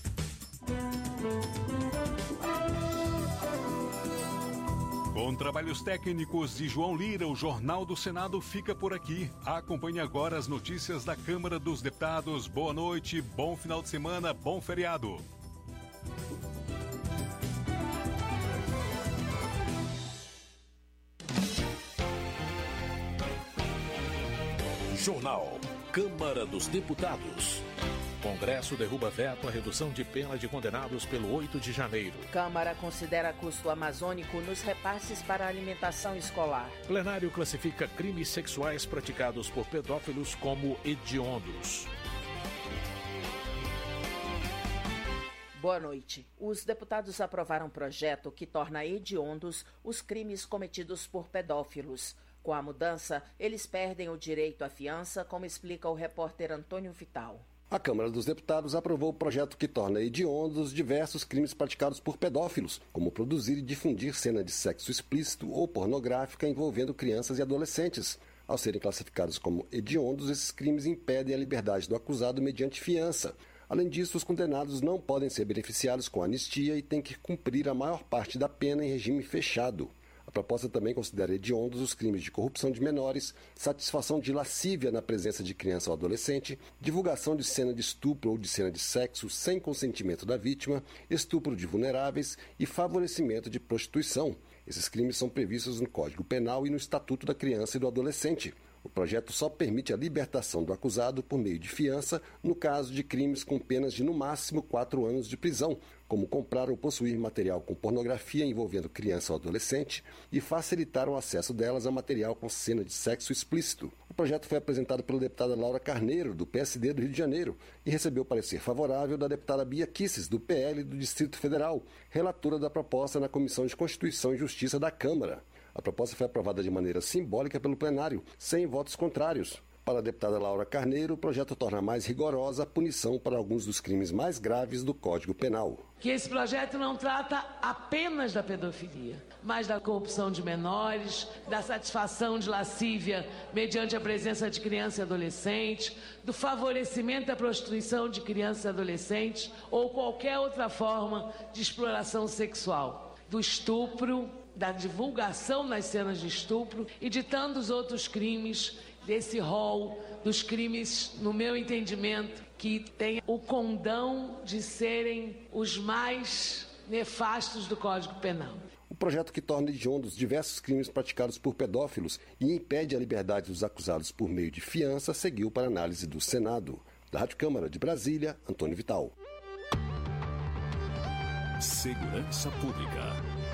Com trabalhos técnicos de João Lira, o Jornal do Senado fica por aqui. Acompanhe agora as notícias da Câmara dos Deputados. Boa noite, bom final de semana, bom feriado. Jornal Câmara dos Deputados. Congresso derruba veto à redução de pena de condenados pelo 8 de janeiro. Câmara considera custo amazônico nos repasses para alimentação escolar. Plenário classifica crimes sexuais praticados por pedófilos como hediondos. Boa noite. Os deputados aprovaram um projeto que torna hediondos os crimes cometidos por pedófilos. Com a mudança, eles perdem o direito à fiança, como explica o repórter Antônio Vital. A Câmara dos Deputados aprovou o projeto que torna hediondos diversos crimes praticados por pedófilos, como produzir e difundir cena de sexo explícito ou pornográfica envolvendo crianças e adolescentes. Ao serem classificados como hediondos, esses crimes impedem a liberdade do acusado mediante fiança. Além disso, os condenados não podem ser beneficiados com anistia e têm que cumprir a maior parte da pena em regime fechado. A proposta também considera hediondos os crimes de corrupção de menores, satisfação de lascívia na presença de criança ou adolescente, divulgação de cena de estupro ou de cena de sexo sem consentimento da vítima, estupro de vulneráveis e favorecimento de prostituição. Esses crimes são previstos no Código Penal e no Estatuto da Criança e do Adolescente. O projeto só permite a libertação do acusado por meio de fiança no caso de crimes com penas de no máximo 4 anos de prisão, como comprar ou possuir material com pornografia envolvendo criança ou adolescente e facilitar o acesso delas a material com cena de sexo explícito. O projeto foi apresentado pela deputada Laura Carneiro, do PSD do Rio de Janeiro, e recebeu parecer favorável da deputada Bia Kicis, do PL do Distrito Federal, relatora da proposta na Comissão de Constituição e Justiça da Câmara. A proposta foi aprovada de maneira simbólica pelo plenário, sem votos contrários. Para a deputada Laura Carneiro, o projeto torna mais rigorosa a punição para alguns dos crimes mais graves do Código Penal. Que esse projeto não trata apenas da pedofilia, mas da corrupção de menores, da satisfação de lascívia mediante a presença de criança e adolescente, do favorecimento da prostituição de crianças e adolescentes ou qualquer outra forma de exploração sexual, do estupro, da divulgação nas cenas de estupro e de tantos outros crimes desse rol dos crimes, no meu entendimento, que tem o condão de serem os mais nefastos do Código Penal. O projeto que torna hediondos diversos crimes praticados por pedófilos e impede a liberdade dos acusados por meio de fiança seguiu para análise do Senado. Da Rádio Câmara de Brasília, Antônio Vital. Segurança Pública.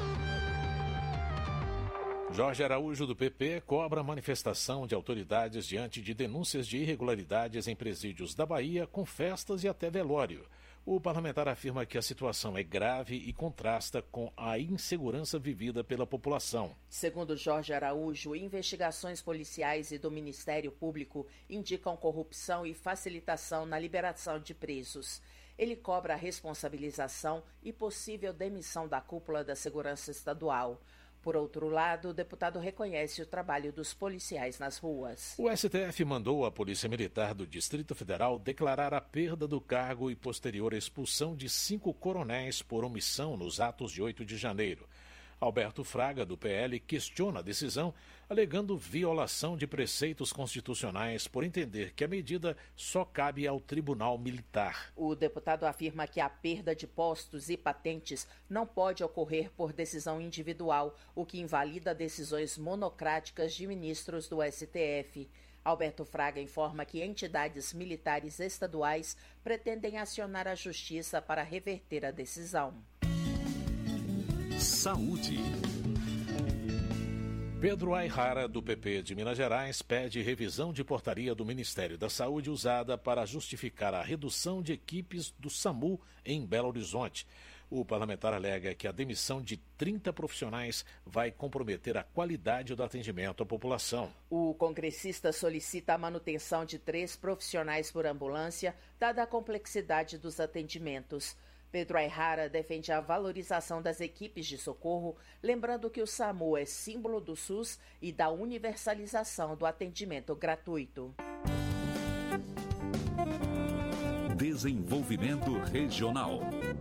Jorge Araújo, do PP, cobra manifestação de autoridades diante de denúncias de irregularidades em presídios da Bahia, com festas e até velório. O parlamentar afirma que a situação é grave e contrasta com a insegurança vivida pela população. Segundo Jorge Araújo, investigações policiais e do Ministério Público indicam corrupção e facilitação na liberação de presos. Ele cobra a responsabilização e possível demissão da cúpula da segurança estadual. Por outro lado, o deputado reconhece o trabalho dos policiais nas ruas. O STF mandou a Polícia Militar do Distrito Federal declarar a perda do cargo e posterior expulsão de 5 coronéis por omissão nos atos de 8 de janeiro. Alberto Fraga, do PL, questiona a decisão, alegando violação de preceitos constitucionais por entender que a medida só cabe ao Tribunal Militar. O deputado afirma que a perda de postos e patentes não pode ocorrer por decisão individual, o que invalida decisões monocráticas de ministros do STF. Alberto Fraga informa que entidades militares estaduais pretendem acionar a Justiça para reverter a decisão. Saúde. Pedro Ayrara, do PP de Minas Gerais, pede revisão de portaria do Ministério da Saúde usada para justificar a redução de equipes do SAMU em Belo Horizonte. O parlamentar alega que a demissão de 30 profissionais vai comprometer a qualidade do atendimento à população. O congressista solicita a manutenção de 3 profissionais por ambulância, dada a complexidade dos atendimentos. Pedro Ayrara defende a valorização das equipes de socorro, lembrando que o SAMU é símbolo do SUS e da universalização do atendimento gratuito. Desenvolvimento Regional.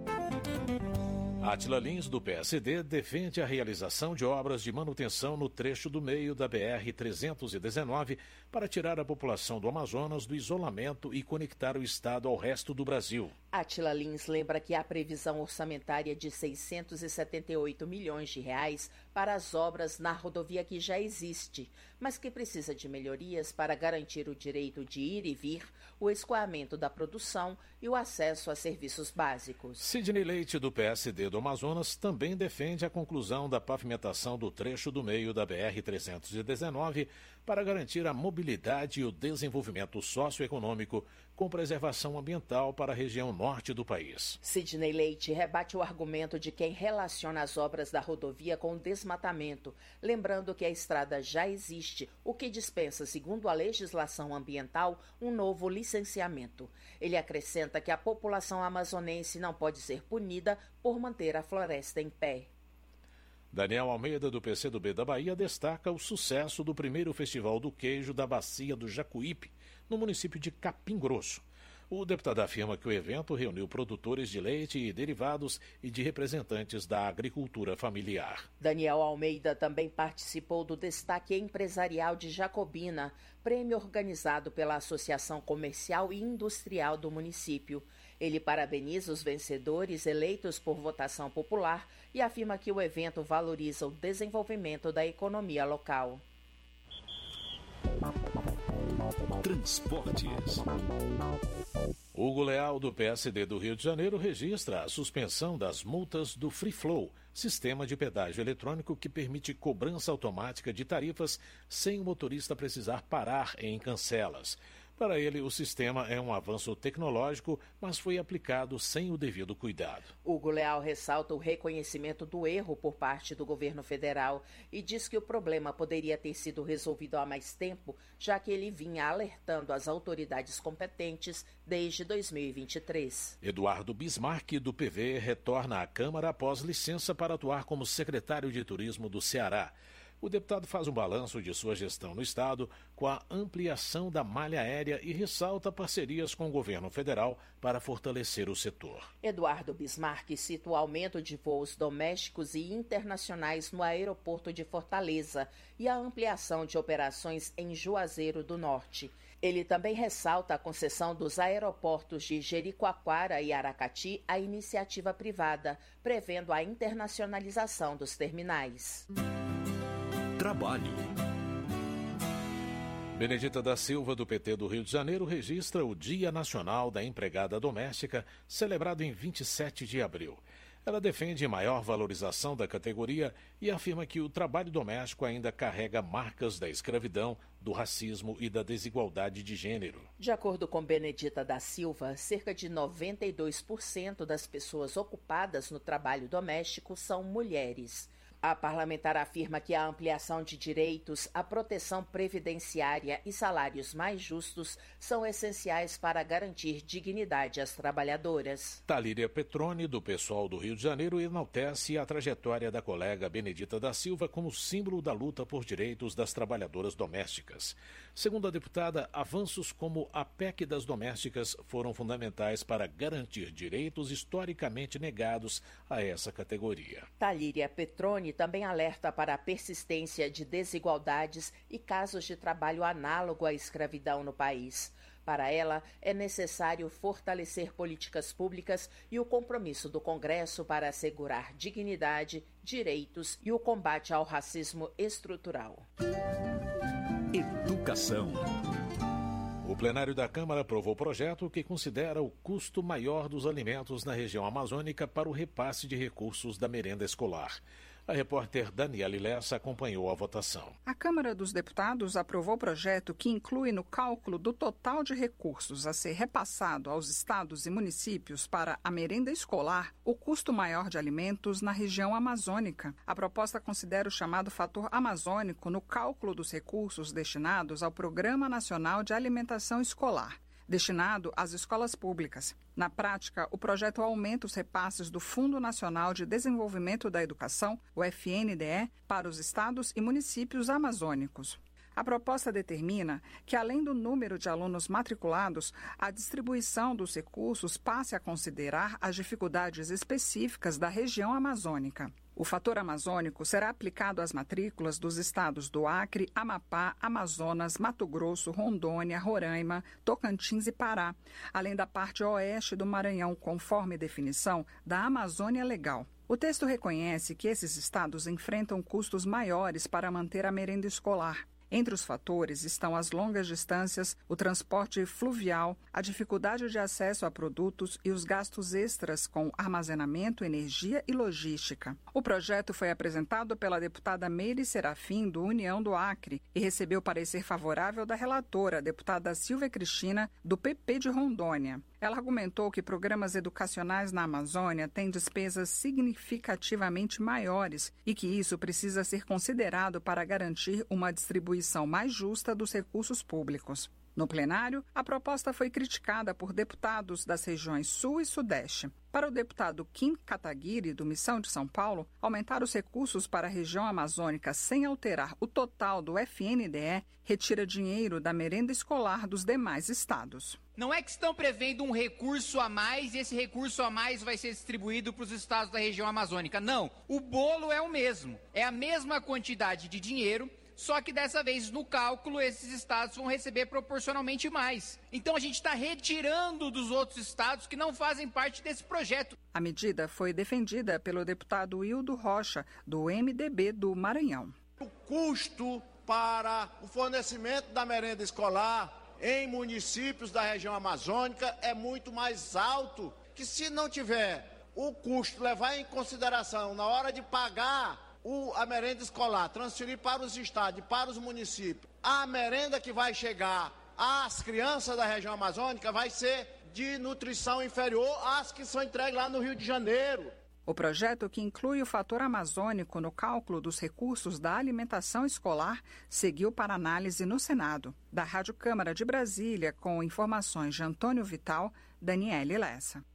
Átila Lins, do PSD, defende a realização de obras de manutenção no trecho do meio da BR-319 para tirar a população do Amazonas do isolamento e conectar o estado ao resto do Brasil. Átila Lins lembra que há previsão orçamentária de 678 milhões de reais para as obras na rodovia que já existe, mas que precisa de melhorias para garantir o direito de ir e vir, o escoamento da produção e o acesso a serviços básicos. Sidney Leite, do PSD do Amazonas, também defende a conclusão da pavimentação do trecho do meio da BR-319 para garantir a mobilidade e o desenvolvimento socioeconômico com preservação ambiental para a região norte norte do país. Sidney Leite rebate o argumento de quem relaciona as obras da rodovia com o desmatamento, lembrando que a estrada já existe, o que dispensa, segundo a legislação ambiental, um novo licenciamento. Ele acrescenta que a população amazonense não pode ser punida por manter a floresta em pé. Daniel Almeida, do PCdoB da Bahia, destaca o sucesso do primeiro Festival do Queijo da Bacia do Jacuípe, no município de Capim Grosso. O deputado afirma que o evento reuniu produtores de leite e derivados e de representantes da agricultura familiar. Daniel Almeida também participou do Destaque Empresarial de Jacobina, prêmio organizado pela Associação Comercial e Industrial do município. Ele parabeniza os vencedores eleitos por votação popular e afirma que o evento valoriza o desenvolvimento da economia local. Transportes. Hugo Leal, do PSD do Rio de Janeiro, registra a suspensão das multas do Free Flow, sistema de pedágio eletrônico que permite cobrança automática de tarifas sem o motorista precisar parar em cancelas. Para ele, o sistema é um avanço tecnológico, mas foi aplicado sem o devido cuidado. Hugo Leal ressalta o reconhecimento do erro por parte do governo federal e diz que o problema poderia ter sido resolvido há mais tempo, já que ele vinha alertando as autoridades competentes desde 2023. Eduardo Bismarck, do PV, retorna à Câmara após licença para atuar como secretário de Turismo do Ceará. O deputado faz um balanço de sua gestão no Estado com a ampliação da malha aérea e ressalta parcerias com o governo federal para fortalecer o setor. Eduardo Bismarck cita o aumento de voos domésticos e internacionais no aeroporto de Fortaleza e a ampliação de operações em Juazeiro do Norte. Ele também ressalta a concessão dos aeroportos de Jericoacoara e Aracati à iniciativa privada, prevendo a internacionalização dos terminais. Trabalho. Benedita da Silva, do PT do Rio de Janeiro, registra o Dia Nacional da Empregada Doméstica, celebrado em 27 de abril. Ela defende maior valorização da categoria e afirma que o trabalho doméstico ainda carrega marcas da escravidão, do racismo e da desigualdade de gênero. De acordo com Benedita da Silva, cerca de 92% das pessoas ocupadas no trabalho doméstico são mulheres. A parlamentar afirma que a ampliação de direitos, a proteção previdenciária e salários mais justos são essenciais para garantir dignidade às trabalhadoras. Talíria Petroni, do PSOL do Rio de Janeiro, enaltece a trajetória da colega Benedita da Silva como símbolo da luta por direitos das trabalhadoras domésticas. Segundo a deputada, avanços como a PEC das domésticas foram fundamentais para garantir direitos historicamente negados a essa categoria. Talíria Petroni também alerta para a persistência de desigualdades e casos de trabalho análogo à escravidão no país. Para ela, é necessário fortalecer políticas públicas e o compromisso do Congresso para assegurar dignidade, direitos e o combate ao racismo estrutural. Educação. O plenário da Câmara aprovou o projeto que considera o custo maior dos alimentos na região amazônica para o repasse de recursos da merenda escolar. A repórter Daniela Lessa acompanhou a votação. A Câmara dos Deputados aprovou o projeto que inclui no cálculo do total de recursos a ser repassado aos estados e municípios para a merenda escolar o custo maior de alimentos na região amazônica. A proposta considera o chamado fator amazônico no cálculo dos recursos destinados ao Programa Nacional de Alimentação Escolar, destinado às escolas públicas. Na prática, o projeto aumenta os repasses do Fundo Nacional de Desenvolvimento da Educação, o FNDE, para os estados e municípios amazônicos. A proposta determina que, além do número de alunos matriculados, a distribuição dos recursos passe a considerar as dificuldades específicas da região amazônica. O fator amazônico será aplicado às matrículas dos estados do Acre, Amapá, Amazonas, Mato Grosso, Rondônia, Roraima, Tocantins e Pará, além da parte oeste do Maranhão, conforme definição da Amazônia Legal. O texto reconhece que esses estados enfrentam custos maiores para manter a merenda escolar. Entre os fatores estão as longas distâncias, o transporte fluvial, a dificuldade de acesso a produtos e os gastos extras com armazenamento, energia e logística. O projeto foi apresentado pela deputada Meire Serafim, do União do Acre, e recebeu parecer favorável da relatora, a deputada Silvia Cristina, do PP de Rondônia. Ela argumentou que programas educacionais na Amazônia têm despesas significativamente maiores e que isso precisa ser considerado para garantir uma distribuição mais justa dos recursos públicos. No plenário, a proposta foi criticada por deputados das regiões Sul e Sudeste. Para o deputado Kim Kataguiri, do Missão de São Paulo, aumentar os recursos para a região amazônica sem alterar o total do FNDE retira dinheiro da merenda escolar dos demais estados. Não é que estão prevendo um recurso a mais e esse recurso a mais vai ser distribuído para os estados da região amazônica. Não, o bolo é o mesmo. É a mesma quantidade de dinheiro, só que dessa vez no cálculo esses estados vão receber proporcionalmente mais. Então a gente está retirando dos outros estados que não fazem parte desse projeto. A medida foi defendida pelo deputado Hildo Rocha, do MDB do Maranhão. O custo para o fornecimento da merenda escolar em municípios da região amazônica é muito mais alto que se não tiver o custo, levar em consideração na hora de pagar a merenda escolar, transferir para os estados e para os municípios, a merenda que vai chegar às crianças da região amazônica vai ser de nutrição inferior às que são entregues lá no Rio de Janeiro. O projeto, que inclui o fator amazônico no cálculo dos recursos da alimentação escolar, seguiu para análise no Senado. Da Rádio Câmara de Brasília, com informações de Antônio Vital, Daniele Lessa.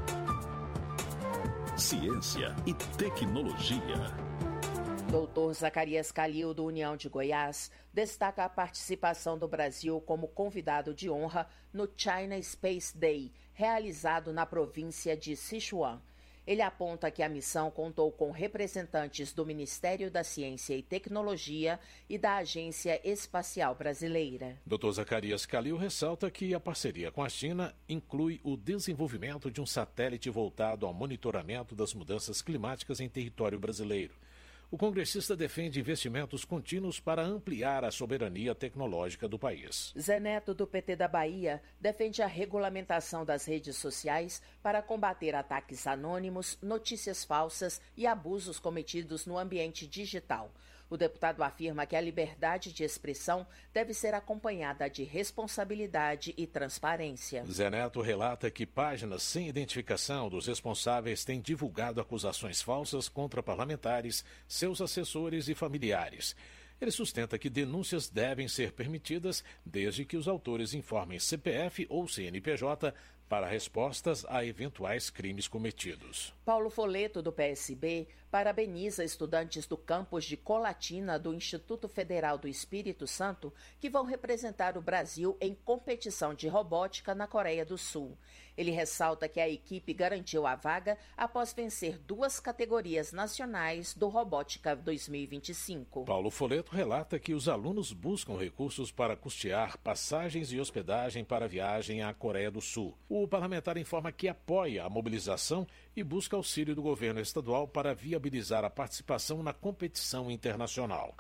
Ciência e tecnologia. Doutor Zacarias Calil, do União de Goiás, destaca a participação do Brasil como convidado de honra no China Space Day, realizado na província de Sichuan. Ele aponta que a missão contou com representantes do Ministério da Ciência e Tecnologia e da Agência Espacial Brasileira. Dr. Zacarias Calil ressalta que a parceria com a China inclui o desenvolvimento de um satélite voltado ao monitoramento das mudanças climáticas em território brasileiro. O congressista defende investimentos contínuos para ampliar a soberania tecnológica do país. Zé Neto, do PT da Bahia, defende a regulamentação das redes sociais para combater ataques anônimos, notícias falsas e abusos cometidos no ambiente digital. O deputado afirma que a liberdade de expressão deve ser acompanhada de responsabilidade e transparência. Zé Neto relata que páginas sem identificação dos responsáveis têm divulgado acusações falsas contra parlamentares, seus assessores e familiares. Ele sustenta que denúncias devem ser permitidas desde que os autores informem CPF ou CNPJ para respostas a eventuais crimes cometidos. Paulo Foleto, do PSB, parabeniza estudantes do campus de Colatina do Instituto Federal do Espírito Santo que vão representar o Brasil em competição de robótica na Coreia do Sul. Ele ressalta que a equipe garantiu a vaga após vencer 2 categorias nacionais do Robótica 2025. Paulo Foleto relata que os alunos buscam recursos para custear passagens e hospedagem para a viagem à Coreia do Sul. O parlamentar informa que apoia a mobilização e busca auxílio do governo estadual para viabilizar a participação na competição internacional.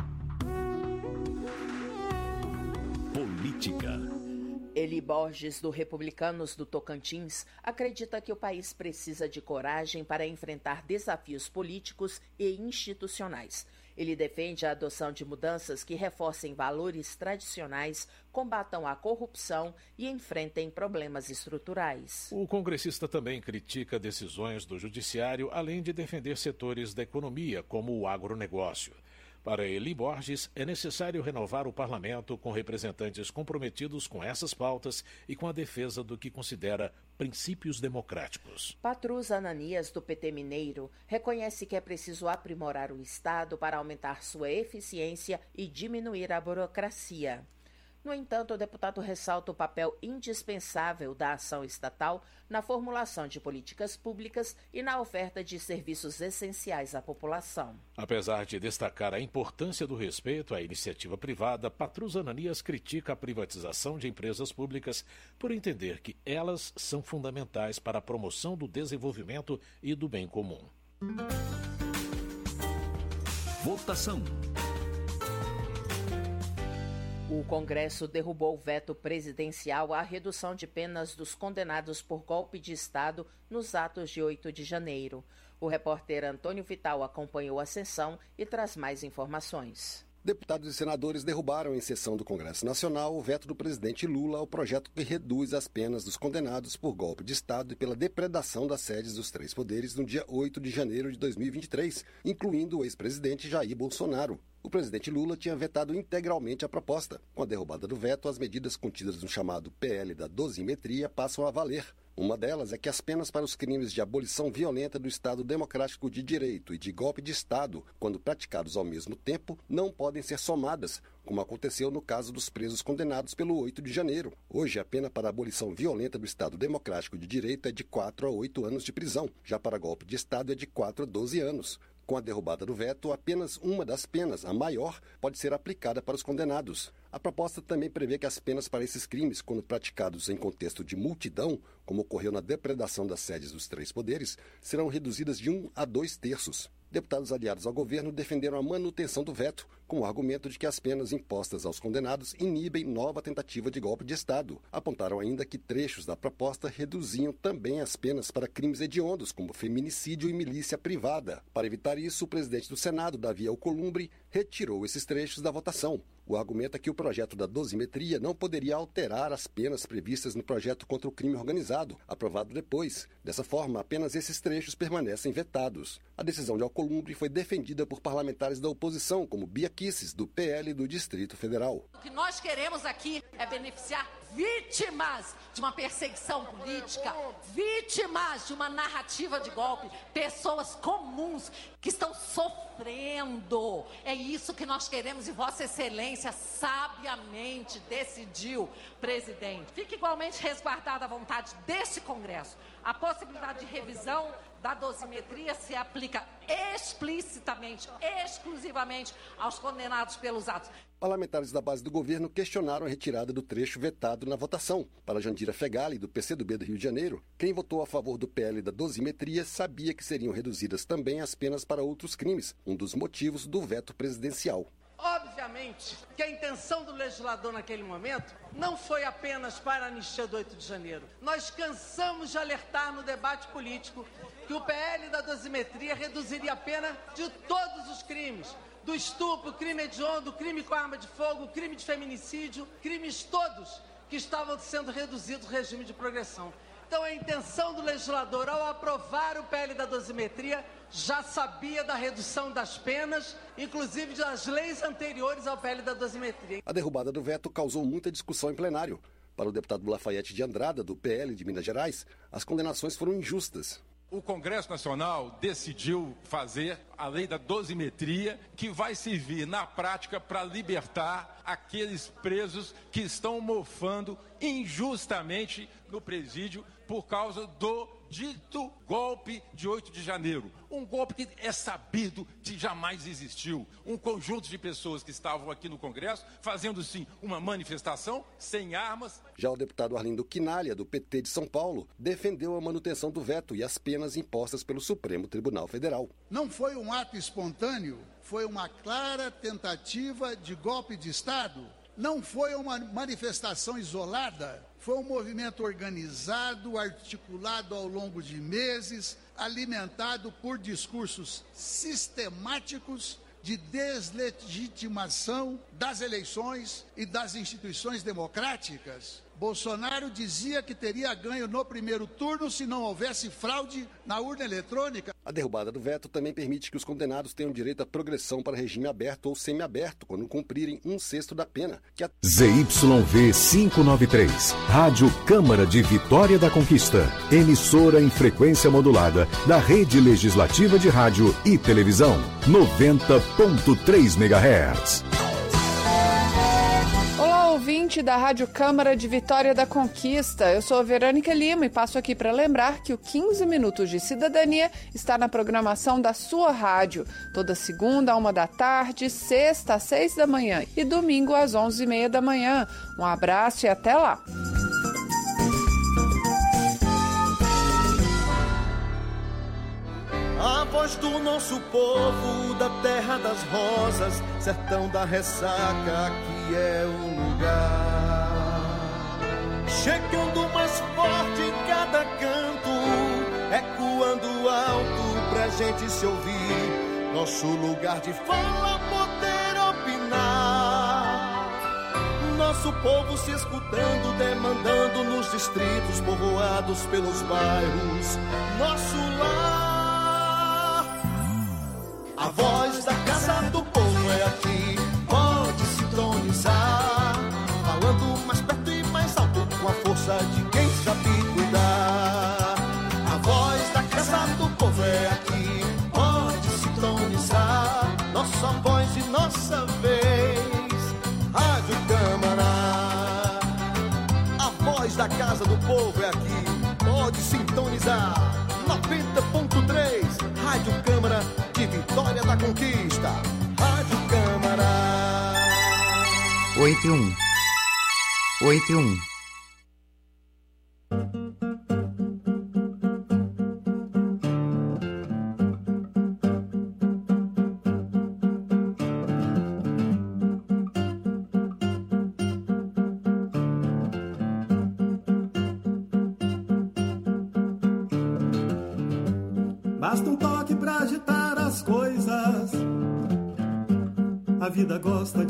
Política. Eli Borges, do Republicanos do Tocantins, acredita que o país precisa de coragem para enfrentar desafios políticos e institucionais. Ele defende a adoção de mudanças que reforcem valores tradicionais, combatam a corrupção e enfrentem problemas estruturais. O congressista também critica decisões do judiciário, além de defender setores da economia, como o agronegócio. Para Eli Borges, é necessário renovar o parlamento com representantes comprometidos com essas pautas e com a defesa do que considera princípios democráticos. Patrus Ananias, do PT Mineiro, reconhece que é preciso aprimorar o Estado para aumentar sua eficiência e diminuir a burocracia. No entanto, o deputado ressalta o papel indispensável da ação estatal na formulação de políticas públicas e na oferta de serviços essenciais à população. Apesar de destacar a importância do respeito à iniciativa privada, Patrus Ananias critica a privatização de empresas públicas por entender que elas são fundamentais para a promoção do desenvolvimento e do bem comum. Votação. O Congresso derrubou o veto presidencial à redução de penas dos condenados por golpe de Estado nos atos de 8 de janeiro. O repórter Antônio Vital acompanhou a sessão e traz mais informações. Deputados e senadores derrubaram em sessão do Congresso Nacional o veto do presidente Lula ao projeto que reduz as penas dos condenados por golpe de Estado e pela depredação das sedes dos três poderes no dia 8 de janeiro de 2023, incluindo o ex-presidente Jair Bolsonaro. O presidente Lula tinha vetado integralmente a proposta. Com a derrubada do veto, as medidas contidas no chamado PL da dosimetria passam a valer. Uma delas é que as penas para os crimes de abolição violenta do Estado Democrático de Direito e de golpe de Estado, quando praticados ao mesmo tempo, não podem ser somadas, como aconteceu no caso dos presos condenados pelo 8 de janeiro. Hoje, a pena para a abolição violenta do Estado Democrático de Direito é de 4 a 8 anos de prisão. Já para golpe de Estado é de 4 a 12 anos. Com a derrubada do veto, apenas uma das penas, a maior, pode ser aplicada para os condenados. A proposta também prevê que as penas para esses crimes, quando praticados em contexto de multidão, como ocorreu na depredação das sedes dos três poderes, serão reduzidas de 1 a 2 terços. Deputados aliados ao governo defenderam a manutenção do veto, com o argumento de que as penas impostas aos condenados inibem nova tentativa de golpe de Estado. Apontaram ainda que trechos da proposta reduziam também as penas para crimes hediondos, como feminicídio e milícia privada. Para evitar isso, o presidente do Senado, Davi Alcolumbre, retirou esses trechos da votação. O argumento é que o projeto da dosimetria não poderia alterar as penas previstas no projeto contra o crime organizado, aprovado depois. Dessa forma, apenas esses trechos permanecem vetados. A decisão de Alcolumbre foi defendida por parlamentares da oposição, como Bia Kicis, do PL do Distrito Federal. O que nós queremos aqui é beneficiar vítimas de uma perseguição política, vítimas de uma narrativa de golpe, pessoas comuns que estão sofrendo. É isso que nós queremos e Vossa Excelência sabiamente decidiu, presidente. Fica igualmente resguardada a vontade desse Congresso. A possibilidade de revisão da dosimetria se aplica explicitamente, exclusivamente aos condenados pelos atos. Parlamentares da base do governo questionaram a retirada do trecho vetado na votação. Para Jandira Fegali, do PCdoB do Rio de Janeiro, quem votou a favor do PL da dosimetria sabia que seriam reduzidas também as penas para outros crimes, um dos motivos do veto presidencial. Obviamente que a intenção do legislador naquele momento não foi apenas para a anistia do 8 de janeiro. Nós cansamos de alertar no debate político que o PL da dosimetria reduziria a pena de todos os crimes. Do estupro, crime hediondo, crime com arma de fogo, crime de feminicídio, crimes todos que estavam sendo reduzidos no regime de progressão. Então a intenção do legislador ao aprovar o PL da dosimetria já sabia da redução das penas, inclusive das leis anteriores ao PL da dosimetria. A derrubada do veto causou muita discussão em plenário. Para o deputado Lafayette de Andrada, do PL de Minas Gerais, as condenações foram injustas. O Congresso Nacional decidiu fazer a lei da dosimetria, que vai servir na prática para libertar aqueles presos que estão mofando injustamente no presídio por causa do dito golpe de 8 de janeiro. Um golpe que é sabido que jamais existiu. Um conjunto de pessoas que estavam aqui no Congresso fazendo, sim, uma manifestação sem armas. Já o deputado Arlindo Quinalha, do PT de São Paulo, defendeu a manutenção do veto e as penas impostas pelo Supremo Tribunal Federal. Não foi um ato espontâneo, foi uma clara tentativa de golpe de Estado. Não foi uma manifestação isolada, foi um movimento organizado, articulado ao longo de meses, alimentado por discursos sistemáticos de deslegitimação das eleições e das instituições democráticas. Bolsonaro dizia que teria ganho no primeiro turno se não houvesse fraude na urna eletrônica. A derrubada do veto também permite que os condenados tenham direito à progressão para regime aberto ou semiaberto quando cumprirem 1/6 da pena. ZYV 593, Rádio Câmara de Vitória da Conquista, emissora em frequência modulada da Rede Legislativa de Rádio e Televisão, 90.3 MHz. Ouvinte da Rádio Câmara de Vitória da Conquista, eu sou a Verônica Lima e passo aqui para lembrar que o 15 Minutos de Cidadania está na programação da sua rádio, toda segunda, 1 da tarde, sexta, às 6 da manhã e domingo, às 11h30 da manhã. Um abraço e até lá! A voz do nosso povo, da terra das rosas, sertão da ressaca, aqui é o lugar. Chegando mais forte em cada canto, ecoando alto pra gente se ouvir. Nosso lugar de fala, poder opinar. nosso povo se escutando, demandando nos distritos povoados pelos bairros, nosso lar. A voz da Casa do Povo é aqui, pode sintonizar, falando mais perto e mais alto, com a força de quem sabe cuidar. A voz da Casa do Povo é aqui, pode sintonizar, nossa voz e nossa vez. Rádio Câmara, a voz da Casa do Povo é aqui, pode sintonizar. 90.3, Rádio Câmara de Vitória da Conquista. Rádio Câmara. 81. Basta um toque pra agitar as coisas. A vida gosta de